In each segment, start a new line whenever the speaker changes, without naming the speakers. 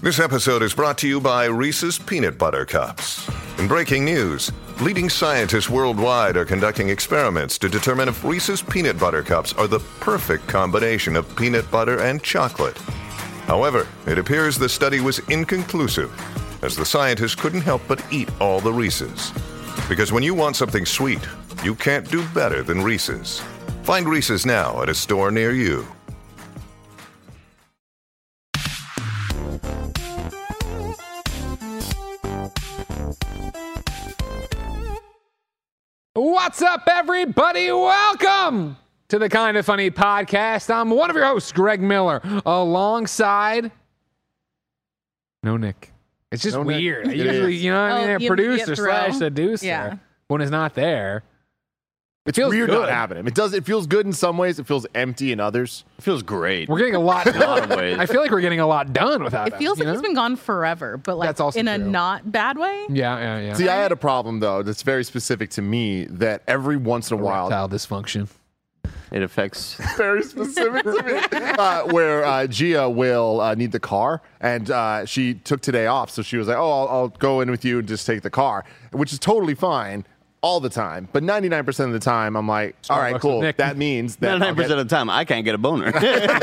This episode is brought to you by Reese's Peanut Butter Cups. In breaking news, leading scientists worldwide are conducting experiments to determine if Reese's Peanut Butter Cups are the perfect combination of peanut butter and chocolate. However, it appears the study was inconclusive, as the scientists couldn't help but eat all the Reese's. Because when you want something sweet, you can't do better than Reese's. Find Reese's now at a store near you.
What's up, everybody? Welcome to the Kind of Funny podcast. I'm one of your hosts, Greg Miller, alongside no Nick. It's just weird. I usually, you know what I mean? A producer slash seducer.
Yeah.
When it's not there.
It's
feels
weird
good.
not having him. It feels good in some ways. It feels empty in others.
It feels great.
We're getting a lot done.
a lot of ways.
I feel like we're getting a lot done without
It feels
him,
like he's been gone forever, but like
That's also
in a
true.
not bad way.
Yeah.
See, I had a problem, though, that's very specific to me, that every once in a while,
Erectile dysfunction.
It affects.
very specific to me, where Gia will need the car, and she took today off, so she was like, oh, I'll go in with you and just take the car, which is totally fine all the time. But 99% of the time, I'm like, all right, cool.
Nick.
That means that
99% of the time, I can't get a boner.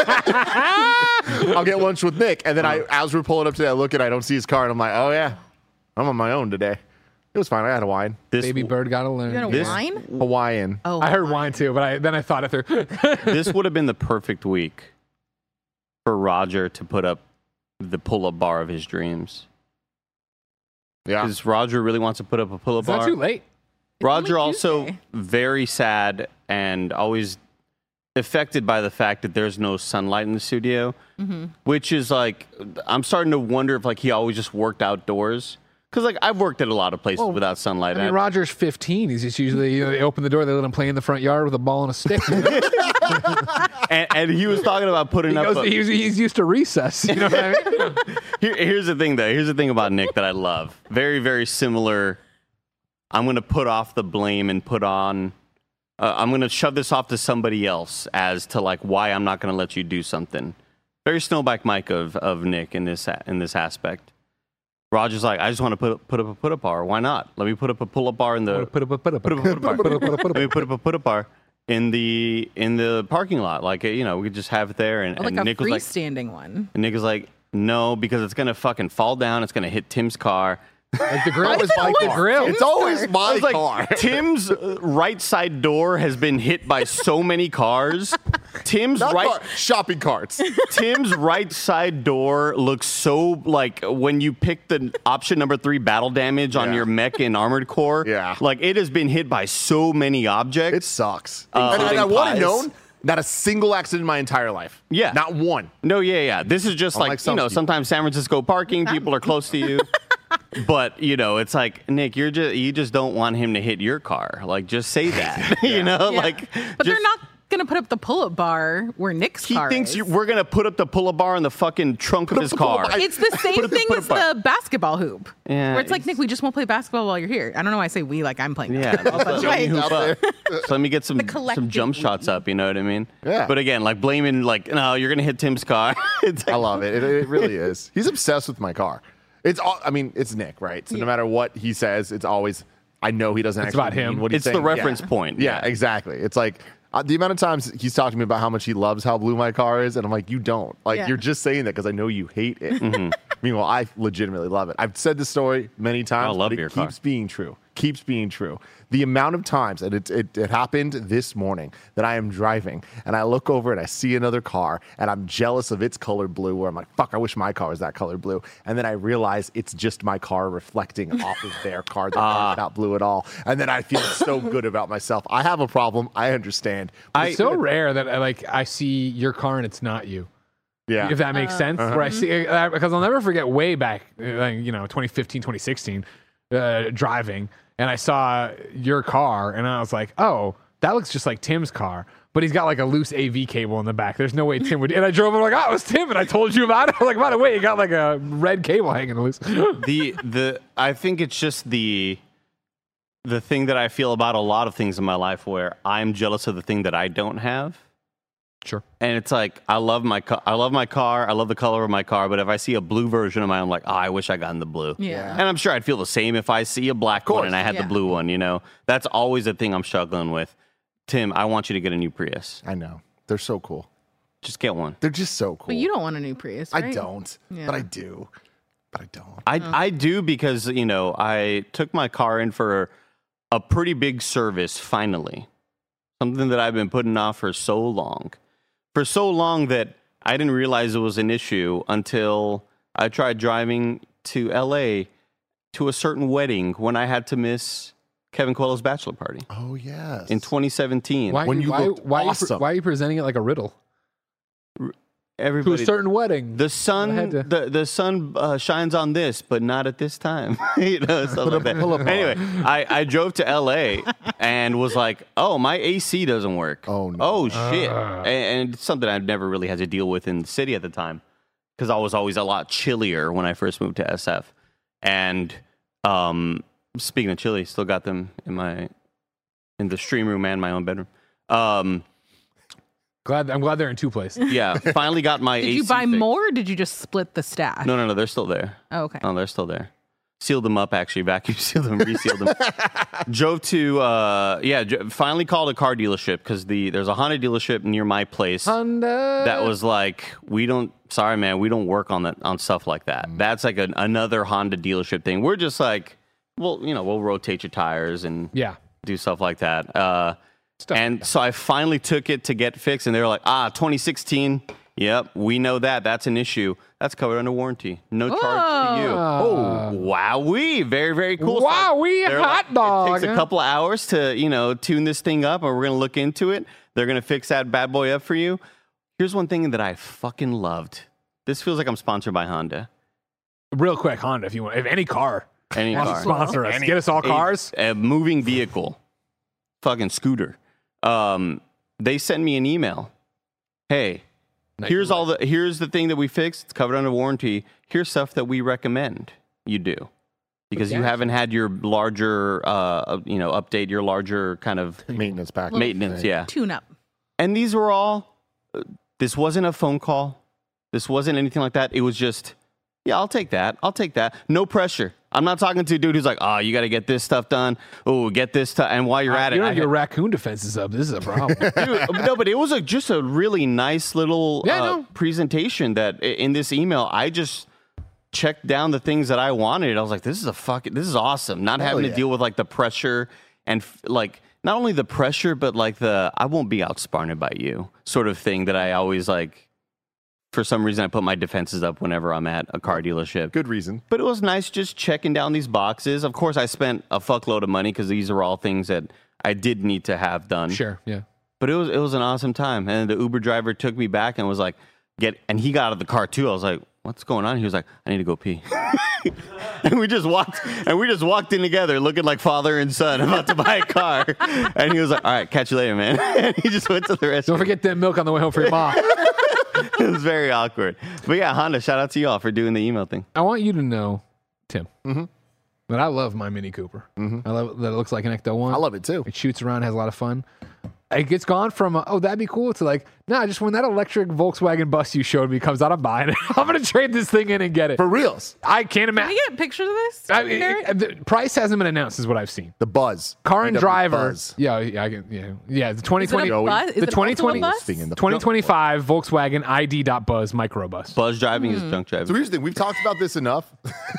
I'll get lunch with Nick. And then as we're pulling up today, I look at it, I don't see his car, and I'm like, oh, yeah, I'm on my own today. It was fine. I had a wine.
Baby bird got to learn.
You got a
This-
wine?
Hawaiian.
Oh,
I heard wine too, but then I thought it through.
This would have been the perfect week for Roger to put up the pull-up bar of his dreams.
Yeah.
Because Roger really wants to put up a pull-up
It's
bar.
not too late.
Roger
only
also
Tuesday.
very sad and always affected by the fact that there's no sunlight in the studio, which is like, I'm starting to wonder if like he always just worked outdoors. Because like I've worked at a lot of places without sunlight.
I mean, Roger's 15. He's just usually, they open the door, they let him play in the front yard with a ball and a stick.
and he was talking about putting up.
He's used to recess. You know what I mean?
Here's the thing, though. Here's the thing about Nick that I love. Very, very similar. I'm going to put off the blame and put on. I'm going to shove this off to somebody else as to like why I'm not going to let you do something. Very Snowbike Mike of Nick in this aspect. Roger's like, I just want to put up a put-up bar. Why not? Let me put up a pull-up bar in the
Put up a
Let me put up a put-up bar in the parking lot. Like we could just have it there. And,
like
and
a
Nick was like,
freestanding one.
and Nick was like, no, because it's gonna fucking fall down. It's gonna hit Tim's car.
Like the grill.
Always my
The
car.
grill.
It's always my
It's like
car.
Tim's right side door has been hit by so many cars. Tim's
Not
right
car, shopping carts.
Tim's right side door looks so like when you pick the option number 3 battle damage on
Yeah.
your mech in Armored Core.
Yeah.
Like it has been hit by so many objects.
It sucks.
Including
and I want
pies.
to know, not a single accident in my entire life.
Yeah.
Not one.
No, yeah. This is just
Unlike
like,
some people.
sometimes San Francisco parking, people are close to you. But, it's like, Nick, you just don't want him to hit your car. Like, just say that.
Yeah.
Like.
But they're
just-
not going to put up the pull-up bar where Nick's
He
car
thinks
is.
we're going to put up the pull-up bar in the fucking trunk of his car.
It's the same thing as the basketball hoop.
Yeah,
where it's like, Nick, we just won't play basketball while you're here. I don't know why I say we like I'm playing.
Yeah,
basketball,
let me
but
hoop up. So let me get some
collective
jump shots up. You know what I mean?
Yeah.
But again, like blaming, like, no, you're gonna hit Tim's car. It's
I love it. It really is. He's obsessed with my car. It's Nick, right? So no matter what he says, it's always, I know he doesn't actually
about him.
mean what he's
It's the
saying.
reference
Yeah.
point.
Yeah, exactly. It's like the amount of times he's talked to me about how much he loves how blue my car is, and I'm like, you don't. Like,
Yeah.
you're just saying that because I know you hate it. Meanwhile, I legitimately love it. I've said this story many times,
I love
but
your
it
car.
keeps being true. Keeps being true. The amount of times, and it happened this morning, that I am driving and I look over and I see another car and I'm jealous of its color blue, where I'm like, fuck, I wish my car was that color blue. And then I realize it's just my car reflecting off of their car. Their car's not blue at all. And then I feel so good about myself. I have a problem. I understand. But
It's so rare that I see your car and it's not you.
yeah.
If that makes sense. Where I see, because I'll never forget way back, 2015, 2016, driving, and I saw your car, and I was like, oh, that looks just like Tim's car. But he's got like a loose AV cable in the back. There's no way Tim would. And I drove him like, oh, it was Tim, and I told you about it. I'm like, by the way, you got like a red cable hanging loose.
I think it's just the thing that I feel about a lot of things in my life where I'm jealous of the thing that I don't have.
Sure.
And it's like, I love my car. I love the color of my car. But if I see a blue version of mine, I'm like, oh, I wish I got in the blue.
Yeah.
And I'm sure I'd feel the same if I see a black one and I had the
Yeah.
blue one, That's always a thing I'm struggling with. Tim, I want you to get a new Prius.
I know. They're so cool.
Just get one.
They're just so cool.
But you don't want a new Prius, right?
I don't.
Yeah.
But I do. But I don't.
I do because, I took my car in for a pretty big service finally. Something that I've been putting off for so long. For so long that I didn't realize it was an issue until I tried driving to LA to a certain wedding when I had to miss Kevin Coelho's bachelor party
Oh, yes.
in 2017.
Why,
When you looked awesome.
why are you presenting it like a riddle? To a
Everybody,
certain wedding.
the sun,
I had to-
the sun shines on this, but not at this time. Something like that. Anyway, I drove to LA and was like, "Oh, my AC doesn't work.
Oh, no.
Oh shit!" And it's something I've never really had to deal with in the city at the time because I was always a lot chillier when I first moved to SF. And speaking of chilly, still got them in the stream room and my own bedroom.
I'm glad they're in two places.
Yeah, finally got my
Did
AC
you buy
fixed.
more or did you just split the stash?
No, they're still there.
Oh, okay.
Oh, they're still there. Sealed them up, actually. Vacuum sealed them, resealed them. Drove to, finally called a car dealership because there's a Honda dealership near my place
Honda.
that was like, we don't work on stuff like that. That's like another Honda dealership thing. We're just like, well, we'll rotate your tires and
Yeah.
do stuff like that.
Stuff
And
like that.
so I finally took it to get fixed, and they were like, 2016. Yep, we know that. That's an issue. That's covered under warranty. No charge to you. Oh, wowee. Very, very cool.
Wowee,
They're
hot dog.
It takes a couple of hours to, tune this thing up, and we're going to look into it. They're going to fix that bad boy up for you. Here's one thing that I fucking loved. This feels like I'm sponsored by Honda.
Real quick, Honda, if any car
Any
wants to
car.
sponsor us, get us all cars.
A moving vehicle. Fucking scooter. They sent me an email. Hey, here's the thing that we fixed. It's covered under warranty. Here's stuff that we recommend you do because you haven't had your larger, update your larger kind of
Maintenance package.
maintenance. Yeah,
Tune up.
and these were all. This wasn't a phone call. This wasn't anything like that. It was just, yeah, I'll take that. No pressure. I'm not talking to a dude who's like, oh, you got to get this stuff done. Oh, get this stuff. And while you're at
You
it,
don't have your raccoon defenses up. This is a problem.
Dude, no, but it was just a really nice little
Yeah, I know.
presentation that in this email, I just checked down the things that I wanted. I was like, this is awesome. Not having to deal with like the pressure and like not only the pressure, but like I won't be outsmarted by you sort of thing that I always like. For some reason, I put my defenses up whenever I'm at a car dealership.
Good reason.
But it was nice just checking down these boxes. Of course, I spent a fuckload of money because these are all things that I did need to have done.
Sure, yeah.
But it was an awesome time. And the Uber driver took me back and was like, and he got out of the car too. I was like, what's going on? He was like, I need to go pee. and we just walked in together looking like father and son about to buy a car. And he was like, all right, catch you later, man. and he just went to the restaurant.
Don't forget that milk on the way home for your mom.
It was very awkward. But yeah, Honda, shout out to y'all for doing the email thing.
I want you to know, Tim, that I love my Mini Cooper. I love that it looks like an Ecto 1.
I love it too.
It shoots around, has a lot of fun. It gets gone from, that'd be cool, to like, nah, just when that electric Volkswagen bus you showed me comes out, I'm buying it. I'm going to trade this thing in and get it.
For reals.
I can't
Can
imagine.
we get pictures of this?
The price hasn't been announced, is what I've seen.
The Buzz.
Car and
VW
driver.
Buzz.
Yeah, I can, yeah. The
Is it
2020,
a bus? Is
the
it also a
2020
bus?
Speaking of the
2025 Volkswagen ID.Buzz microbus.
Buzz driving is junk driving.
So here's the thing. We've talked about this enough.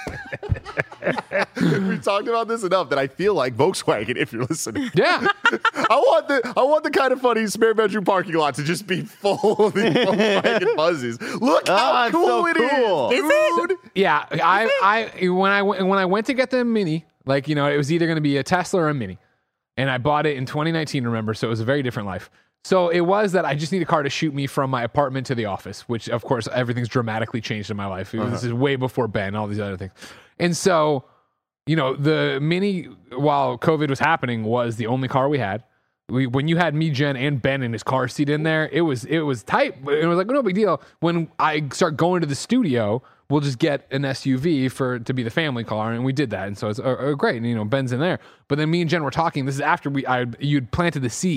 We've talked about this enough that I feel like Volkswagen, if you're listening,
Yeah.
I want the kind of funny spare bedroom parking lot to just be full of these Volkswagen Buzzes. Look how
it's
cool
so
it
cool.
is.
Is it?
dude.
Yeah, when I went to get the Mini, like, it was either going to be a Tesla or a Mini, and I bought it in 2019. Remember, so it was a very different life. So it was that I just need a car to shoot me from my apartment to the office, which of course everything's dramatically changed in my life. This is way before Ben, all these other things, and so the Mini, while COVID was happening, was the only car we had. When you had me, Jen, and Ben in his car seat in there, it was tight. But it was like, no big deal. When I start going to the studio, we'll just get an SUV to be the family car, and we did that. And so it's great. And, Ben's in there. But then me and Jen were talking. This is after you'd planted the seed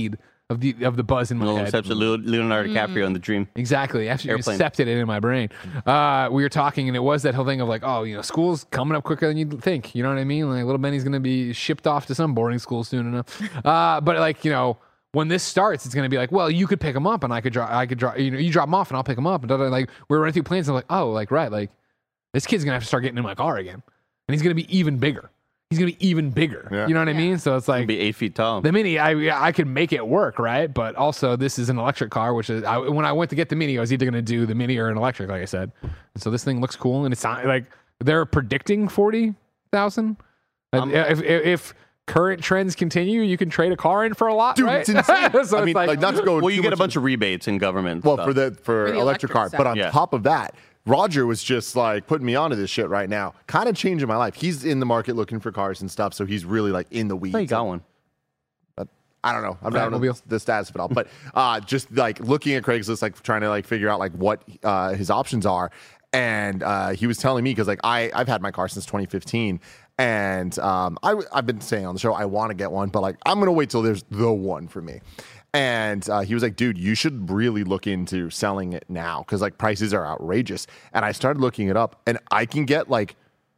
of the buzz in my
Little
head.
exception, Leonardo DiCaprio in The Dream.
Exactly. After you
Airplane.
accepted it in my brain, we were talking, and it was that whole thing of like, oh, school's coming up quicker than you'd think. You know what I mean? Like, little Benny's going to be shipped off to some boarding school soon enough. But like, when this starts, it's going to be like, well, you could pick him up, and I could drop. You drop him off, and I'll pick him up. And like, we're running through plans, and I'm like, oh, like right, like this kid's going to have to start getting in my car again, and he's going to be even bigger. He's going to be even bigger.
Yeah.
You know what I mean? So it's like
Be 8 feet tall.
the Mini, I could make it work, right? But also, this is an electric car, which is when I went to get the Mini, I was either going to do the Mini or an electric, like I said. And so this thing looks cool, and it's not like they're predicting 40,000. If current trends continue, you can trade a car in for a lot,
Dude,
right?
it's insane.
So
I
it's
mean, like, not to go.
Well, you
too
get a
much-
bunch of rebates in government.
Well,
stuff.
for the
the
electric car,
electric
but on
stuff. Yeah.
top of that, Roger was just like putting me onto this shit right now, kind of changing my life. He's in the market looking for cars and stuff, so he's really like in the weeds.
Oh, you got one.
I don't know. I don't know
Batmobile.
the status of it all, but just like looking at Craigslist, like trying to like figure out like what his options are, and he was telling me because like I've had my car since 2015, and I've been saying on the show I want to get one, but like I'm gonna wait till there's the one for me. And he was like, dude, you should really look into selling it now because like prices are outrageous. And I started looking it up, and I can get like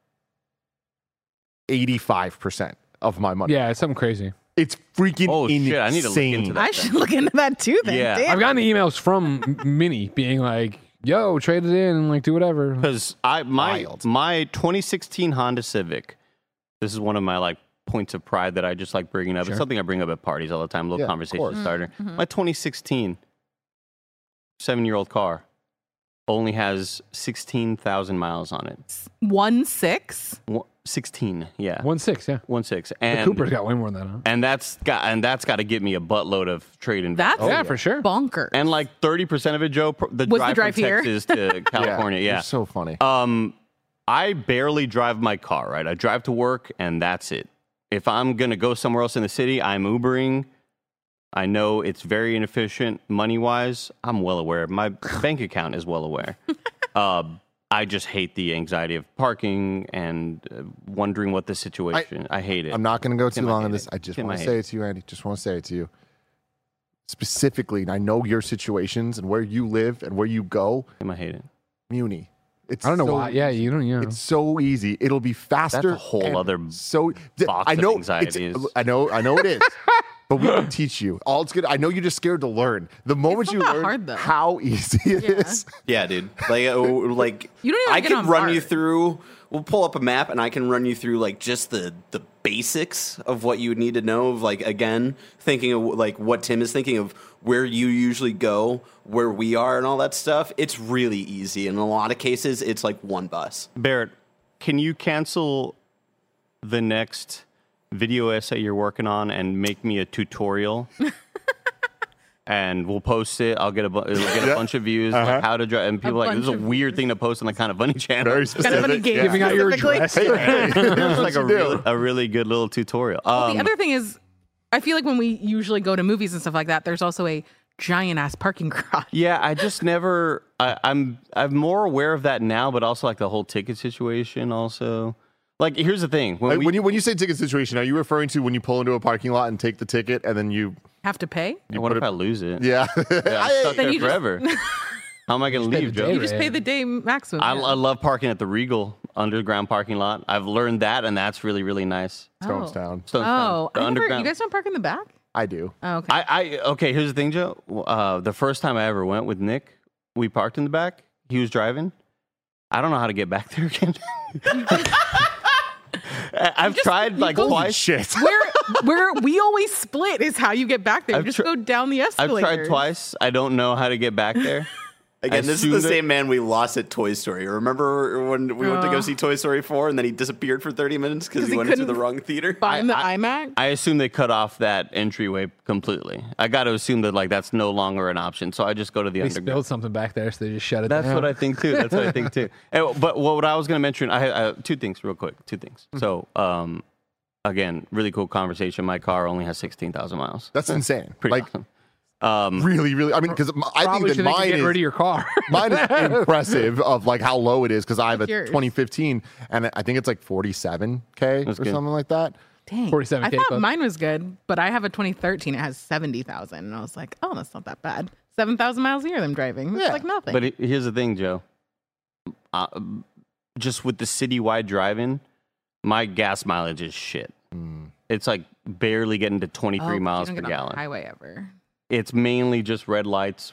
85% of my money.
yeah, it's something crazy.
It's freaking
Oh,
insane.
shit, I need to look into that.
I should look into that too. Then.
Yeah.
Damn.
I've gotten emails from Mini being like, yo, trade it in and like do whatever.
Because my 2016 Honda Civic, this is one of my like points of pride that I just like bringing up.
Sure.
It's something I bring up at parties all the time, a little
Yeah, of
conversation
course.
starter. My 2016 7-year-old car only has 16,000 miles on it.
1.6.
16, yeah.
1.6, yeah.
1.6.
The
And
Cooper's got way more than that, huh?
and that's got to get me a buttload of trade-in.
That's
yeah, for sure.
bonkers.
And like 30% of it, Joe, the
Was the
drive,
drive
from
here?
Texas to California.
You're
Yeah.
so funny.
I barely drive my car, right? I drive to work and that's it. If I'm going to go somewhere else in the city, I'm Ubering. I know it's very inefficient money-wise. I'm well aware. My bank account is well aware. I just hate the anxiety of parking and wondering what the situation. I hate it.
I'm not going to go too
Tim, I
long
hate
on this.
it.
I just
Tim,
want
I
to
hate
say it to you, Andy. Just want to say it to you. Specifically, and I know your situations and where you live and where you go.
Tim, I hate it.
Muni. It's
I don't know
so
why. Yeah, you don't,
It's so easy. It'll be faster.
That's a whole
and
other
so
box
I
of
know
anxieties.
I know it is. But we can teach you. All it's good. I know you're just scared to learn. The moment
not
you
that
learn
hard, though.
how easy it is.
Yeah, dude. Like
You don't even
I
get
can
on
run you
BART.
through. We'll pull up a map, and I can run you through like just the basics of what you would need to know. Of like again, thinking of like what Tim is thinking of where you usually go, where we are, and all that stuff. It's really easy. In a lot of cases, it's like one bus.
Barrett, can you cancel the next video essay you're working on and make me a tutorial? And we'll post it. I'll get it'll get a bunch of views, like how to drive. And people are like, this is a
bunch of
weird thing to post on the Kind of Funny channel.
Very
Kind of funny
specific.
game.
Yeah.
Giving out your
specifically.
address.
It's like
What you do.
a really good little tutorial.
The other thing is, I feel like when we usually go to movies and stuff like that, there's also a giant ass parking garage.
Yeah, I just never. I'm more aware of that now, but also like the whole ticket situation. Also, like here's the thing:
When you say ticket situation, are you referring to when you pull into a parking lot and take the ticket and then you?
Have to pay.
what if I lose it?
Yeah.
I'm stuck
Then
there
you just-
forever. How am I going to
pay
leave,
the
Joe?
day
You just pay the day maximum.
I
yeah.
love parking at the Regal underground parking lot. I've learned that, and that's really, really nice.
Stonestown.
Stonestown,
Oh,
the
I never,
underground.
you guys don't park in the back?
I do.
Oh, okay.
Okay, here's the thing, Joe. The first time I ever went with Nick, we parked in the back. He was driving. I don't know how to get back there again. I've tried like
go-
twice.
Shit.
Where we always split is how you get back there. You
I've
just
tr-
go down the
I've
escalator.
tried twice. I don't know how to get back there.
Again,
I
this is the
assumed it-
same man we lost at Toy Story. Remember when we went to go see Toy Story 4 and then he disappeared for 30 minutes because
'Cause
he
he
went into the
couldn't
wrong theater?
Find the iMac.
I assume they cut off that entryway completely. I got to assume that like that's no longer an option. So I just go to the
They
underground.
spilled something back there, so they just shut it
That's
down.
what I think too. That's what I think too. But what I was going to mention, I two things real quick. Two things. So again, really cool conversation. My car only has 16,000 miles.
That's insane.
Pretty
Like
awesome.
really, really. I mean, because I
Probably
think that
shouldn't
mine
get
is
rid of your car.
mine is impressive of like how low it is because I have a
Yours.
2015 and I think it's like 47K or
That's good.
something like that.
Dang.
47K
I thought
club.
mine was good, but I have a 2013. It has 70,000. And I was like, oh, that's not that bad. 7,000 miles a year I'm driving. It's
Yeah.
like nothing.
But here's the thing, Joe. Just with the citywide driving, my gas mileage is shit. It's like barely getting to 23 miles
you
per
don't get on the
gallon.
highway ever.
It's mainly just red lights.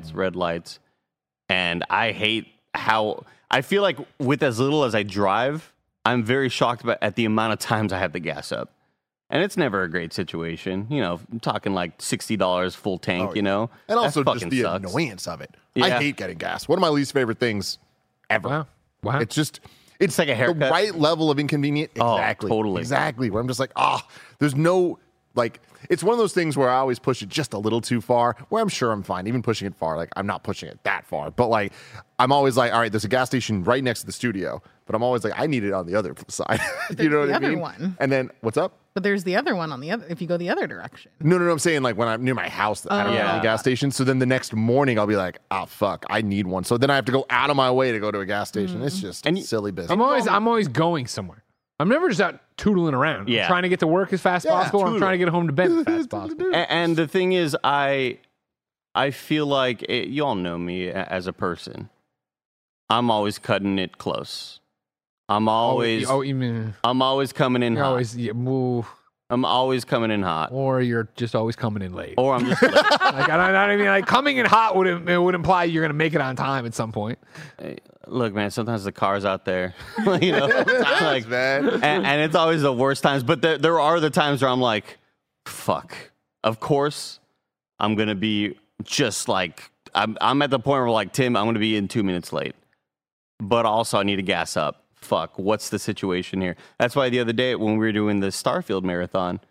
And I hate how I feel like with as little as I drive, I'm very shocked at the amount of times I have the gas up. And it's never a great situation. You know, I'm talking like $60 full tank, you know?
And
That
also just
fucking
the
sucks.
annoyance of it. I
Yeah.
hate getting gas. One of my least favorite things ever.
Wow.
It's just it's
like a haircut.
the right level of inconvenient.
Oh,
Exactly.
totally.
Exactly. Where I'm just like, there's no like it's one of those things where I always push it just a little too far, where I'm sure I'm fine. Even pushing it far, like I'm not pushing it that far. But like I'm always like, all right, there's a gas station right next to the studio. But I'm always like, I need it on the other side. You know
there's
what
the
I
other
mean?
one.
And then what's up?
But there's the other one on the other, if you go the other direction.
No, I'm saying like when I'm near my house, I don't have
Yeah.
a gas station. So then the next morning I'll be like, oh fuck, I need one. So then I have to go out of my way to go to a gas station. It's just silly business.
I'm always going somewhere. I'm never just out tootling around.
Yeah.
I'm trying to get to work as fast as possible. Or I'm
toodle.
trying to get home to bed as fast as possible.
And the thing is, I feel like you all know me as a person. I'm always cutting it close. I'm always
you mean
I'm always coming in
you're
hot.
always
I'm always coming in hot.
or you're just always coming in late.
Or I'm just like,
Like I mean, like coming in hot would imply you're gonna make it on time at some point.
look, man, sometimes the car's out there. You know, like,
man.
and it's always the worst times. But there are the times where I'm like, fuck. Of course, I'm going to be just like, I'm at the point where like, Tim, I'm going to be in 2 minutes late. But also I need to gas up. Fuck, what's the situation here? That's why the other day when we were doing the Starfield marathon,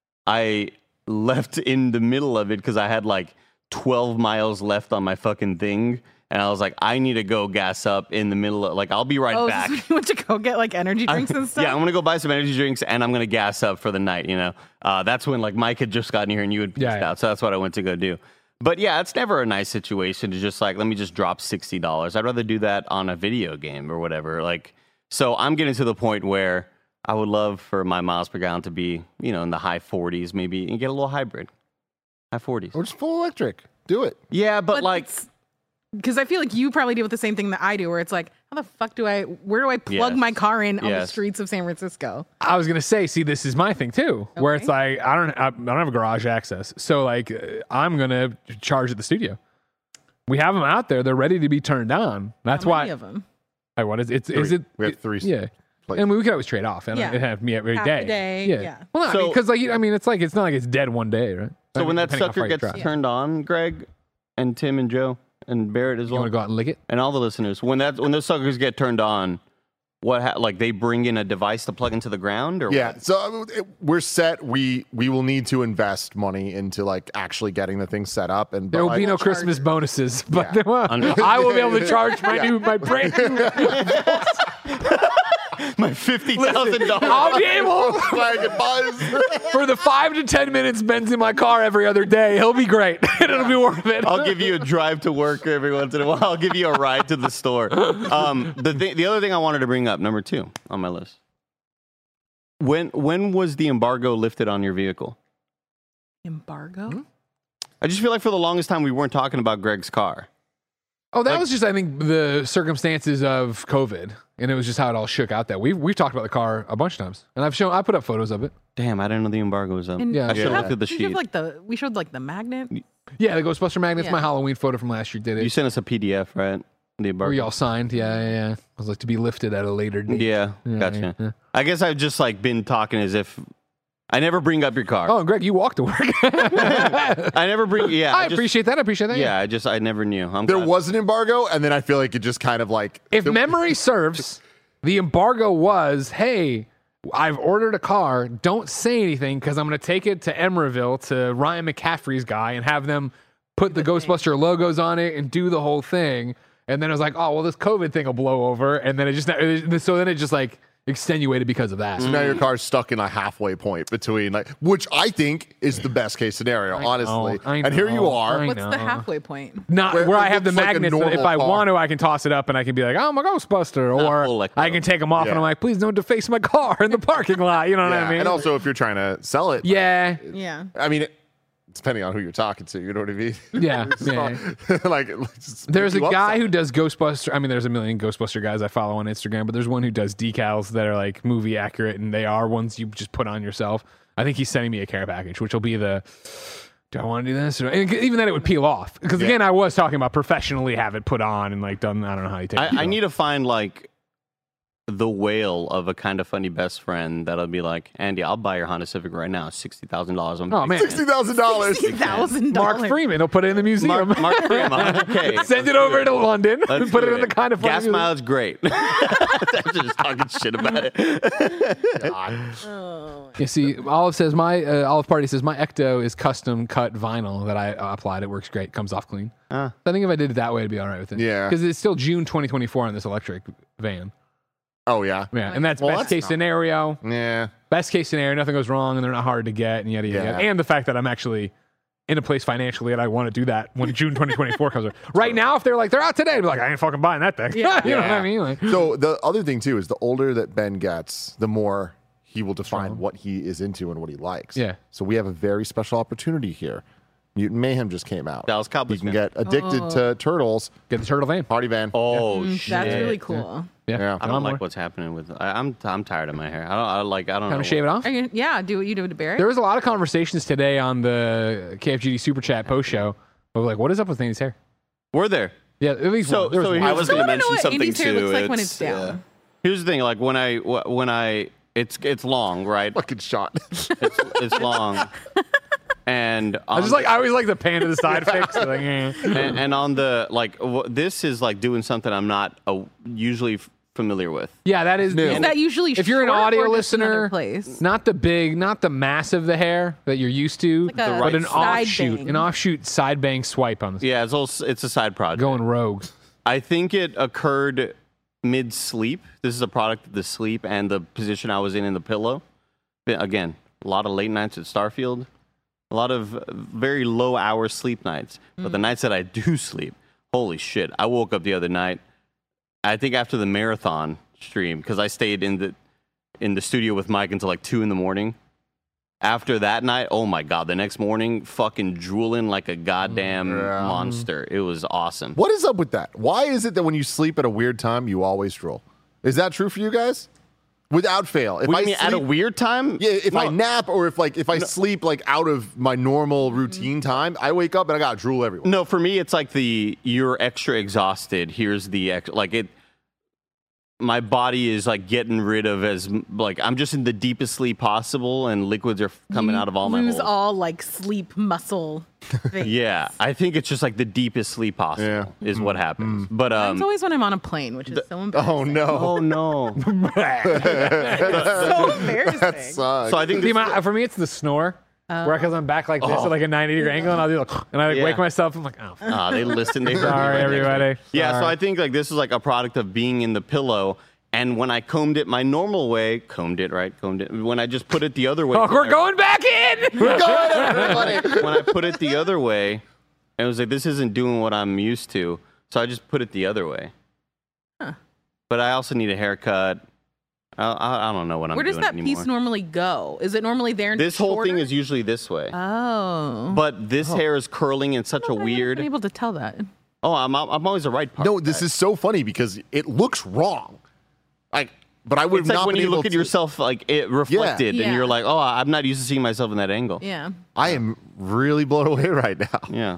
I left in the middle of it because I had like 12 miles left on my fucking thing. And I was like, I need to go gas up in the middle of, like, I'll be right back.
So you went to go get like energy drinks and stuff?
Yeah, I'm going to go buy some energy drinks and I'm going to gas up for the night, you know? That's when, like, Mike had just gotten here and you had peaced out. So that's what I went to go do. But yeah, it's never a nice situation to just, like, let me just drop $60. I'd rather do that on a video game or whatever. Like, so I'm getting to the point where I would love for my miles per gallon to be, you know, in the high 40s maybe and get a little hybrid. High 40s.
Or just full electric. Do it.
Yeah, but like...
Because I feel like you probably deal with the same thing that I do, where it's like, how the fuck where do I plug
Yes.
my car in on the
Yes.
streets of San Francisco?
I was gonna say, see, this is my thing too, where it's like I don't have a garage access, so like I'm gonna charge at the studio. We have them out there; they're ready to be turned on. That's
How
why.
many of them?
Hey, what is it?
Three.
Is it?
We have three
Yeah.
places.
And we could always trade off, and
Yeah.
it have me every
Half
day.
a day, yeah.
Well, no,
So-
because like I mean, it's not like it's dead one day, right?
So when that
Depending how
sucker
far you
gets
drive.
turned on, Greg and Tim and Joe and Barrett as
you
well,
want to go out and lick it?
and all the listeners, when those suckers get turned on, like they bring in a device to plug into the ground, or
Yeah,
what?
so we're set. We will need to invest money into like actually getting the thing set up, and
There will be no
charge
Christmas
it.
bonuses, but
Yeah.
I will be able to charge my brand new.
my $50,000.
I'll be able
Wagon buzz.
for the 5 to 10 minutes Ben's in my car every other day. He'll be great. It'll be worth it.
I'll give you a drive to work every once in a while. I'll give you a ride to the store. The other thing I wanted to bring up, number 2 on my list. When was the embargo lifted on your vehicle?
Embargo?
I just feel like for the longest time we weren't talking about Greg's car.
Oh, that was just, I think, the circumstances of COVID, and it was just how it all shook out. That we've talked about the car a bunch of times, and I put up photos of it.
Damn, I didn't know the embargo was up.
And
Yeah.
I should have looked at the
did you have,
sheet.
like we showed like the magnet.
Yeah, the Ghostbuster magnets.
Yeah.
My Halloween photo from last year did it.
You sent us a PDF, right? The embargo.
We all signed. Yeah. I was like to be lifted at a later date.
Yeah, gotcha.
yeah.
I guess I've just like been talking as if I never bring up your car.
Oh, and Greg, you walked to work.
I never bring. Yeah,
I appreciate that.
Yeah, I never knew.
There was an embargo, and then I feel like it just kind of like
If memory serves, the embargo was, hey, I've ordered a car. Don't say anything because I'm going to take it to Emeryville to Ryan McCaffrey's guy and have them put the Ghostbuster logos on it and do the whole thing. And then it was like, oh, well, this COVID thing will blow over. And then so then it just like extenuated because of that.
So now your car's stuck in a halfway point between which I think is the best case scenario, honestly.
I
And here you
know.
are.
What's the halfway point?
Not
Where
where
it
I have the
looks like a
magnets. That if
normal
I
car.
want to, I can toss it up and I can be like, "Oh, I'm a Ghostbuster," or
full like
I can take them off and I'm like, "Please don't deface my car in the parking lot." You know what
Yeah,
I mean?
and also if you're trying to sell it,
yeah,
Yeah.
I mean, depending on who you're talking to, you know what I mean?
yeah, yeah. There's a guy who does Ghostbuster. I mean, there's a million Ghostbuster guys I follow on Instagram, but there's one who does decals that are like movie accurate, and they are ones you just put on yourself. I think he's sending me a care package, which will be the. Do I want to do this? And even then, it would peel off because again, I was talking about professionally have it put on and like done. I don't know how you take.
I need to find like the whale of a kind of funny best friend that'll be like, Andy, I'll buy your Honda Civic right now, $60,000.
Oh, man.
$60,000.
$60,000.
Mark Freeman. He'll put it in the museum.
Mark Freeman, $100K.
Send it over to London
Let's
and put
do
it in the kind of funny
gas
museum.
mileage, great. Just talking shit about it.
You see, Olive says Olive Party says my Ecto is custom cut vinyl that I applied. It works great. Comes off clean. So I think if I did it that way, it'd be all right with it.
Yeah.
because it's still June 2024 on this electric van.
Oh, yeah.
Yeah, and that's
Well,
best
that's
case
not-
scenario.
Yeah.
Best case scenario, nothing goes wrong, and they're not hard to get, and yada yada.
Yeah.
Yada. And the fact that I'm actually in a place financially, and I want to do that when June 2024 comes around. Right now, if they're out today, I'd be like, I ain't fucking buying that thing.
Yeah.
you know what I mean? Like,
So the other thing, too, is the older that Ben gets, the more he will define what he is into and what he likes.
Yeah.
So we have a very special opportunity here. Mutant Mayhem just came out.
Dallas Cowboys
You can
fan.
get addicted to turtles.
get the turtle van.
Party van.
Oh, shit.
That's really cool.
Yeah,
Yeah.
I don't like what's happening with I'm tired of my hair. I don't know.
Time to shave it off.
Are you, yeah, do what you do to Barrett.
There was a lot of conversations today on the KFGD Super Chat post show of like, what is up with Andy's hair?
We're there.
Yeah, at least
So-
one. There was
so
one.
here's-
I was
I
going to
wanna know
mention
what
something
Andy's hair
too.
looks like when it's down.
Here's the thing, like when I it's long, right?
Fucking shot.
It's long. And
I always like the pan to the side fix. Like, eh.
and on the this is like doing something I'm not usually familiar with.
Yeah, that is.
Is that usually
if you're an
short
audio
or just another
listener,
place?
not the massive the hair that you're used to,
Like a
but an
side
offshoot,
bang.
side bang swipe on the
Yeah, it's a side project.
going rogue.
I think it occurred mid sleep. This is a product of the sleep and the position I was in the pillow. Again, a lot of late nights at Starfield, a lot of very low hour sleep nights. But the nights that I do sleep, holy shit! I woke up the other night. I think after the marathon stream, because I stayed in the studio with Mike until like 2 a.m. After that night, oh my god! The next morning, fucking drooling like a goddamn monster. It was awesome.
What is up with that? Why is it that when you sleep at a weird time, you always drool? Is that true for you guys? Without fail. If
What do
I
you mean at a
sleep-
weird time?
Yeah, if I
No.
nap or if I sleep like out of my normal routine time, I wake up and I got drool everywhere.
No, for me, it's like you're extra exhausted. Here's the my body is like getting rid of I'm just in the deepest sleep possible, and liquids are coming out of all my
lose
holes.
all like sleep muscle. Things.
Yeah, I think it's just like the deepest sleep possible is what happens. But
It's always when I'm on a plane, which is so embarrassing.
Oh no.
oh no.
so embarrassing.
So I think
For me, it's the snore. Where because I'm back like this at like a 90-degree angle, and I'll do like, and I wake myself. I'm like, oh,
they listen. They heard me
sorry,
right next to me.
everybody.
Yeah, so
Sorry.
I think like this is like a product of being in the pillow. And when I combed it my normal way, when I just put it the other way.
Oh, we're going back in.
We're going, everybody.
When I put it the other way, it was like, this isn't doing what I'm used to. So I just put it the other way. But I also need a haircut. I don't know what I'm
Where
doing
does that
anymore.
piece normally go? Is it normally there?
This whole thing
shorter?
is usually this way.
Oh.
But this hair is curling in such a
I've been
weird.
able to tell that.
Oh, I'm always the right part.
No, this is so funny because it looks wrong. But I would
It's
have
like
not
when
been
you
able
look at
to-
yourself like it reflected,
Yeah.
and you're like, oh, I'm not used to seeing myself in that angle.
Yeah.
I am really blown away right now.
Yeah.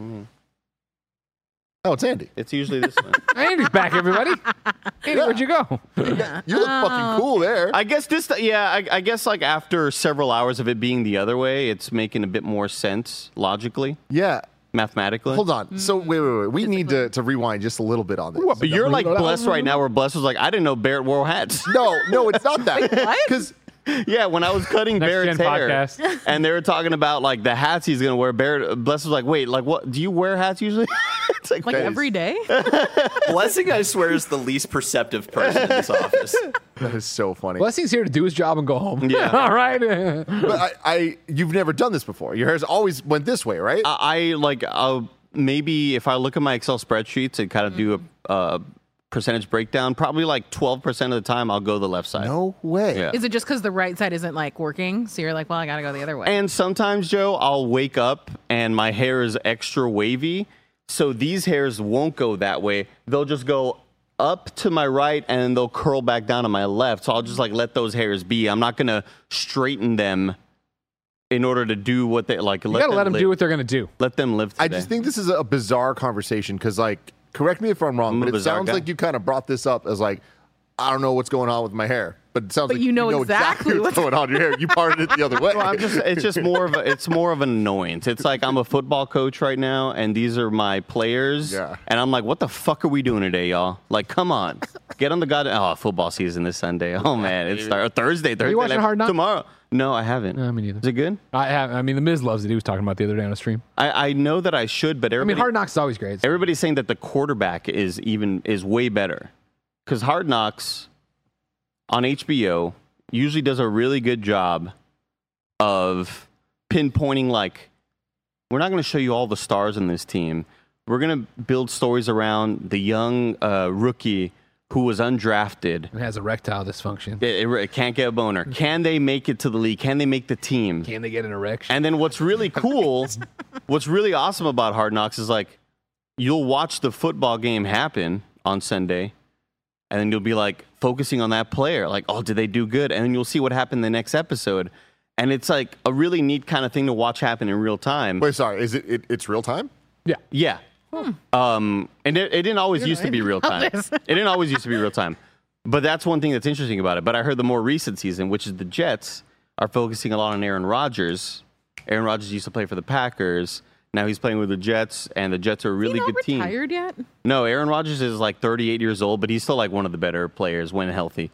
Oh, it's Andy.
It's usually this way.
Andy's back, everybody. Andy, where'd you go?
You look fucking cool there.
I guess I guess like after several hours of it being the other way, it's making a bit more sense logically,
Yeah.
mathematically.
Hold on. So wait. We need to rewind just a little bit on this.
But you're like blessed right now, where blessed was like, I didn't know Barrett wore hats.
No, it's not that.
what?
Because
Yeah, when I was cutting
Next
Barrett's
Gen
hair,
podcast.
and they were talking about like the hats he's gonna wear. Bless was like, "Wait, like what? Do you wear hats usually?" It's
Like
that is-
every day.
Blessing, I swear, is the least perceptive person in this office.
That is so funny.
Blessing's here to do his job and go home.
Yeah.
All right.
But you've never done this before. Your hair's always went this way, right?
I like maybe if I look at my Excel spreadsheets and kind of do a percentage breakdown, probably like 12% of the time I'll go the left side.
No way.
Yeah.
Is it just because the right side isn't like working? So you're like, well, I gotta go the other way.
And sometimes, Joe, I'll wake up and my hair is extra wavy. So these hairs won't go that way. They'll just go up to my right and they'll curl back down to my left. So I'll just like let those hairs be. I'm not going to straighten them in order to do what they like.
You gotta let them do what they're gonna do.
Let them live today.
I just think this is a bizarre conversation because, like, correct me if I'm wrong,
I'm a
but it
bizarre
sounds
guy.
like you kind of brought this up as like, I don't know what's going on with my hair, but it sounds
But
like
you know exactly
what's going on in your hair. You parted it the other way.
Well, it's just more of an annoyance. It's like I'm a football coach right now, and these are my players.
Yeah.
And I'm like, what the fuck are we doing today, y'all? Like, come on, get on the goddamn. Oh, football season this Sunday. Oh man, it's Thursday.
you watching
like,
Hard Knocks?
tomorrow? No, I haven't.
No, me neither.
Is it good?
I mean, the Miz loves it. He was talking about it the other day on a stream.
I know that I should, but
I
everybody,
mean, Hard Knocks is always great.
everybody's saying that the quarterback is way better because Hard Knocks on HBO usually does a really good job of pinpointing, like, we're not going to show you all the stars in this team. We're going to build stories around the young rookie who was undrafted.
It has erectile dysfunction.
It can't get a boner. Can they make it to the league? Can they make the team?
Can they get an erection?
And then what's really cool, what's really awesome about Hard Knocks is like, you'll watch the football game happen on Sunday, and then you'll be like focusing on that player, like, oh, did they do good? And then you'll see what happened the next episode. And it's like a really neat kind of thing to watch happen in real time.
Wait, sorry. Is it's real time?
Yeah. And it didn't always used to be real time.
this.
It didn't always used to be real time. But that's one thing that's interesting about it. But I heard the more recent season, which is the Jets, are focusing a lot on Aaron Rodgers. Aaron Rodgers used to play for the Packers. Now he's playing with the Jets, and the Jets are a really good team.
Retired yet?
No, Aaron Rodgers is like 38 years old, but he's still like one of the better players when healthy.